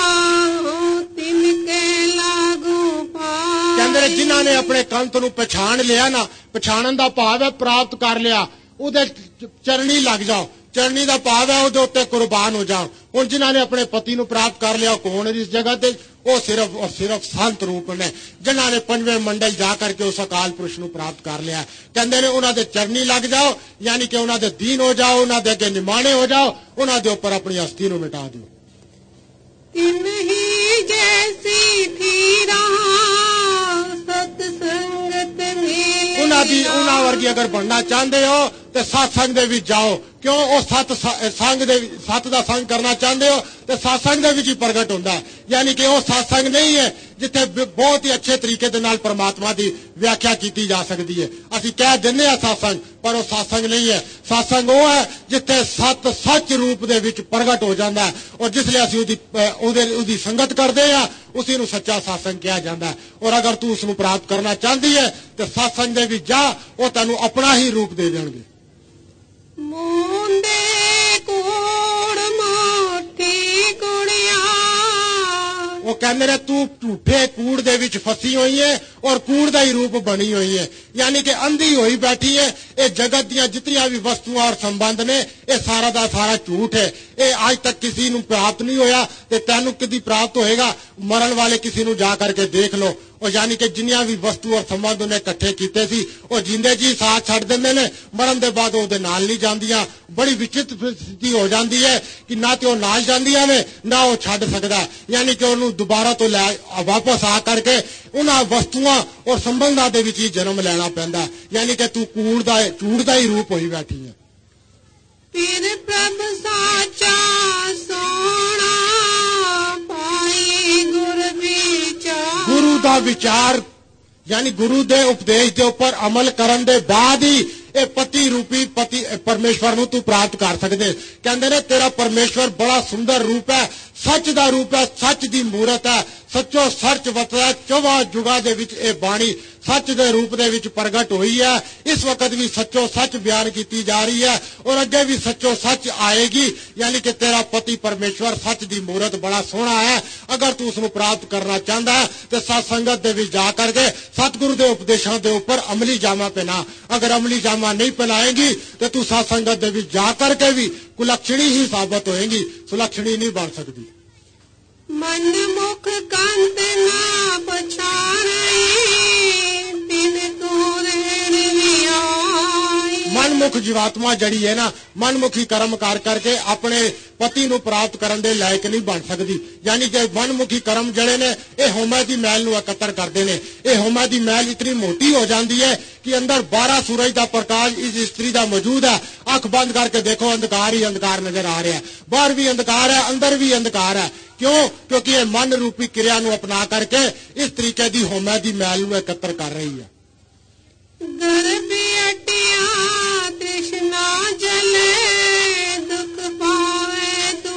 B: तिनके लागू पाए
A: कहंदे जिन्हां ने अपने कंत नूं पछाण लिया ना पछाणन दा भाव है प्राप्त कर लिया उहदे चरणी लग जाओ चरणी का भाव है उहदे उत्ते कुर्बान हो जाओ हुण जिन्हां ने अपने पति नूं प्राप्त कर लिया कौन इस जगह ते वो सिर्फ और सिर्फ संत रूप ने जिन्हां ने पंजवें मंडल जा करके उस अकाल पुरुष नूं प्राप्त कर लिया कहंदे ने उन्हां दे चरणी लग जाओ यानी कि उन्हां दे दीन हो जाओ उन्हां दे अगे निमाणे हो जाओ उन्हां दे उपर अपनी हस्ती नूं मिटा दो
B: तिन्ही जैसी थी रहा सत्संगत में
A: उन्हां वर्गी अगर बनना चाहते हो तो सत्संग दे विच जाओ क्यों वो सत दा संग करना चाहते हो तो सत्संग दे विच ही प्रगट होंदा है यानी कि वो सत्संग नहीं है जिथे बहुत ही अच्छे तरीके दे नाल परमात्मा की व्याख्या की जा सकती है असीं कह दिंदे आ सत्संग पर वो सत्संग नहीं है सत्संग वो है जिथे सत सच रूप दे विच प्रगट हो जाता है और जिसले असीं उहदी संगत करते हैं उसी नूं सच्चा सत्संग कहा जाता है और अगर तू उसनूं प्राप्त करना चाहती है तो सत्संग दे विच जा वो तैनूं अपना ही रूप दे देणगे
B: मुंडे कूड़ मोटी कुड़िया
A: वो कहते ने तू झूठे कूड़ दे विच फसी हुई है और कूड़ दा ही रूप बनी हुई है यानी कि अंधी होई बैठी है ये जगत दियां जितनियां भी वस्तुआं और संबंध ने ये सारा दा सारा झूठ है ये आज तक किसी नूं प्राप्त नहीं होया ते तैनूं कदी प्राप्त होएगा मरण वाले किसी नूं जा करके देख लो और यानी कि जिन्नियां भी वस्तु और संबंध उन्हें इकट्ठे कीते सी वो जिंदे जी साथ छड़ दिंदे ने मरण दे बाद ओहदे नाल नहीं जांदियां बड़ी विचित्र स्थिति हो जाती है कि ना तो नाल जांदियां ने ना वो छड़ सकदा यानी कि उन्होंने दोबारा तो वापस आ करके उन्हां वस्तुआं और संबंधां दे विच ही जन्म लेना पैंदा यानी कि तू कूड़ दा ही रूप होई बैठी है
B: फिर प्रभ साचा सोना पाई गुरु
A: दा विचार यानी गुरु दे उपदेश दे उपर अमल करन दे बाद ही ये पति रूपी पति परमेश्वर नूं तू प्राप्त कर सकदे कहंदे ने तेरा परमेश्वर बड़ा सुंदर रूप है सच दा रूप है सच दी मूरत है सच्चो सच वतदा चौवा जुगा दे विच ए बाणी सच दे रूप दे विच प्रगट हुई है इस वक्त भी सच्चो सच बयान की जा रही है और अगे भी सच्चो सच आएगी यानी कि तेरा पति परमेश्वर सच दी मूरत बड़ा सोहना है अगर तू उसनूं प्राप्त करना चाहता है तो सत्संगत दे विच जा करके सतगुरु दे उपदेशों दे उपर अमली जामा पहना अगर अमली जामा नहीं पहनाएगी तो तू सत्संगत दे विच जा करके भी कुलक्षणी ही साबित होएगी सुलक्षणी नहीं बन सकती
B: मन मुख कंत ना पछाणे बिन तोरे
A: मनमुख जीवात्मा जड़ी है ना मनमुखी कर्म कर करके अपने पति नूं प्राप्त करन दे लायक नहीं बन सकती यानी कि मनमुखी कर्म जड़े ने ये होमा की मैल नूं एकत्र करते हैं ये होमा की मैल इतनी मोटी हो जाती है कि अंदर 12 सूरज का प्रकाश इस स्त्री का मौजूद है अख बंद करके देखो अंधकार ही अंधकार नजर आ रहा है बाहर भी अंधकार है अंदर भी अंधकार है क्यों क्योंकि ये मन रूपी क्रिया नूं अपना करके इस तरीके की होमा की मैल नूं एकत्र कर रही है
B: तृष्णा जले दुख पावे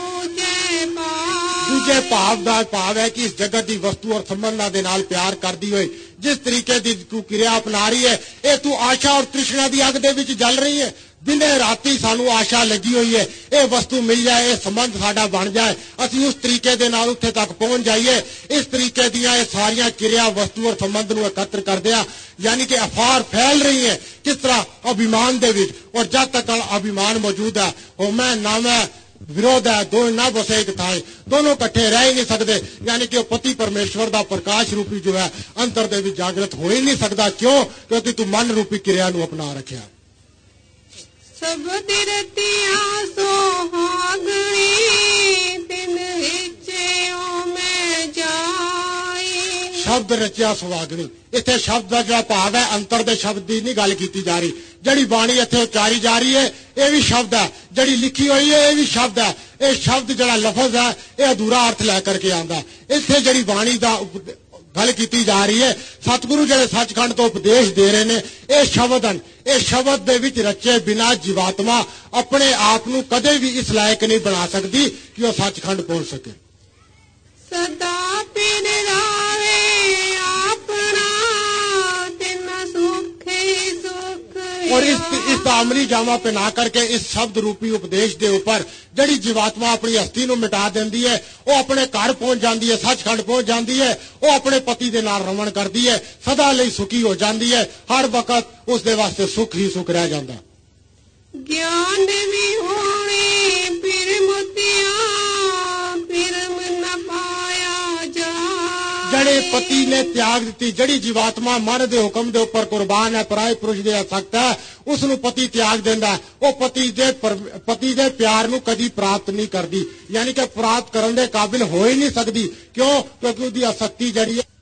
A: ਤੀਜੇ ਭਾਵ ਦਾ ਭਾਵ ਹੈ ਕਿ ਇਸ ਜਗਤ ਦੀ ਵਸਤੂ ਔਰ ਸੰਬੰਧਾਂ ਦੇ ਨਾਲ ਪਿਆਰ ਕਰਦੀ ਹੋਈ ਜਿਸ ਤਰੀਕੇ ਦੀ ਤੂੰ ਕਿਰਿਆ ਅਪਣਾ ਰਹੀ ਹੈ, ਇਹ ਤੂੰ ਆਸ਼ਾ ਔਰ ਤ੍ਰਿਸ਼ਨਾ ਦੀ ਅੱਗ ਦੇ ਵਿੱਚ ਜਲ ਰਹੀ ਹੈ। ਦਿਨੇ ਰਾਤੀ ਸਾਨੂੰ ਆਸ਼ਾ ਲੱਗੀ ਹੋਈ ਹੈ, ਇਹ ਵਸਤੂ ਮਿਲ ਜਾਏ, ਇਹ ਸੰਬੰਧ ਸਾਡਾ ਬਣ ਜਾਏ, ਅਸੀਂ ਉਸ ਤਰੀਕੇ ਦੇ ਨਾਲ ਉੱਥੇ ਤੱਕ ਪਹੁੰਚ ਜਾਈਏ। ਇਸ ਤਰੀਕੇ ਦੀਆਂ ਇਹ ਸਾਰੀਆਂ ਕਿਰਿਆ ਵਸਤੂ ਔਰ ਸੰਬੰਧ ਨੂੰ ਇਕੱਤਰ ਕਰਦੇ ਆ, ਯਾਨੀ ਕਿ ਅਫਾਰ ਫੈਲ ਰਹੀ ਹੈ ਕਿਸ ਤਰ੍ਹਾਂ ਅਭਿਮਾਨ ਦੇ ਵਿੱਚ। ਔਰ ਜਦ ਤੱਕ ਅਭਿਮਾਨ ਮੌਜੂਦ ਹੈ, ਉਹ ਮੈਂ ਨਾ ਮੈਂ ਵਿਰੋਧ ਹੈ, ਦੋ ਨਾ ਬਸੇ ਇੱਕ ਥਾਂ, ਦੋਨੋਂ ਇਕੱਠੇ ਰਹਿ ਹੀ ਨਹੀਂ ਸਕਦੇ। ਯਾਨੀ ਕਿ ਉਹ ਪਤੀ ਪਰਮੇਸ਼ਵਰ ਦਾ ਪ੍ਰਕਾਸ਼ ਰੂਪੀ ਜੋ ਹੈ ਅੰਤਰ ਦੇ ਵਿੱਚ ਜਾਗਰਤ ਹੋ ਹੀ ਨਹੀਂ ਸਕਦਾ। ਕਿਉਂ? ਕਿਉਂਕਿ ਤੂੰ ਮਨ ਰੂਪੀ ਕਿਰਿਆ ਨੂੰ ਅਪਣਾ ਰੱਖਿਆ।
C: ਸਭ ਰਤੀਆਂ ਸੁਹਾਗਣੀ ਤਿਨ ਵਿੱਚੋਂ ਮੈਂ ਜਾਈ।
A: ਸ਼ਬਦ ਰਚਿਆ ਸੁਹਾਗਣੀ, ਇੱਥੇ ਸ਼ਬਦ ਦਾ ਜਿਹੜਾ ਭਾਵ ਹੈ ਅੰਤਰ ਦੇ ਸ਼ਬਦ ਦੀ ਨਹੀਂ ਗੱਲ ਕੀਤੀ ਜਾ ਰਹੀ। ਜਿਹੜੀ ਬਾਣੀ ਇੱਥੇ ਉਚਾਰੀ ਜਾ ਰਹੀ ਹੈ ਇਹ ਵੀ ਸ਼ਬਦ ਹੈ, ਜਿਹੜੀ ਲਿਖੀ ਹੋਈ ਹੈ ਇਹ ਵੀ ਸ਼ਬਦ ਹੈ। ਇਹ ਸ਼ਬਦ ਜਿਹੜਾ ਲਫ਼ਜ਼ ਹੈ ਇਹ ਅਧੂਰਾ ਅਰਥ ਲੈ ਕਰਕੇ ਆਉਂਦਾ। ਇੱਥੇ ਜਿਹੜੀ ਬਾਣੀ ਦਾ ਗੱਲ ਕੀਤੀ ਜਾ ਰਹੀ ਹੈ, ਸਤਿਗੁਰੂ ਜਿਹੜੇ ਸੱਚਖੰਡ ਤੋਂ ਉਪਦੇਸ਼ ਦੇ ਰਹੇ ਨੇ, ਇਹ ਸ਼ਬਦ ਹਨ। ਇਹ ਸ਼ਬਦ ਦੇ ਵਿੱਚ ਰਚੇ ਬਿਨਾਂ ਜੀਵਾਤਮਾ ਆਪਣੇ ਆਪ ਨੂੰ ਕਦੇ ਵੀ ਇਸ ਲਾਇਕ ਨਹੀਂ ਬਣਾ ਸਕਦੀ ਕਿ ਉਹ ਸੱਚਖੰਡ ਪਹੁੰਚ ਸਕੇ।
C: ਸਦਾ ਪਿਰ ਰਾਵੇ ਆਪਣਾ ਤਿਨ ਸੁਖ ਹੀ ਸੁਖ।
A: और इसका अमली जामा पहना करके इस शब्द रूपी उपदेश के ऊपर जड़ी जीवात्मा अपनी हस्ती नूं मिटा देंदी है, वो अपने घर पहुंच जाती है, सचखंड पहुंच जाती है, वो अपने पति के नाल रमण करती है, सदा लई सुखी हो जाती है। हर वक्त उसके वास्ते सुख ही सुख रह जाता।
C: ज्ञान भी होने फिर मोतिया फिर न पाया जा।
A: जड़े पति ने त्याग दी, जड़ी जीवात्मा मन के हुक्म के उपर कुर्बान है, पराए पुरुष के आसक्त है, उसनूं पति त्याग देंदा है। वो पति दे प्यार नूं कदी प्राप्त नहीं करती, यानी कि प्राप्त करने के काबिल हो ही नहीं सकती। क्यों? क्योंकि उसकी आसक्ति जड़ी है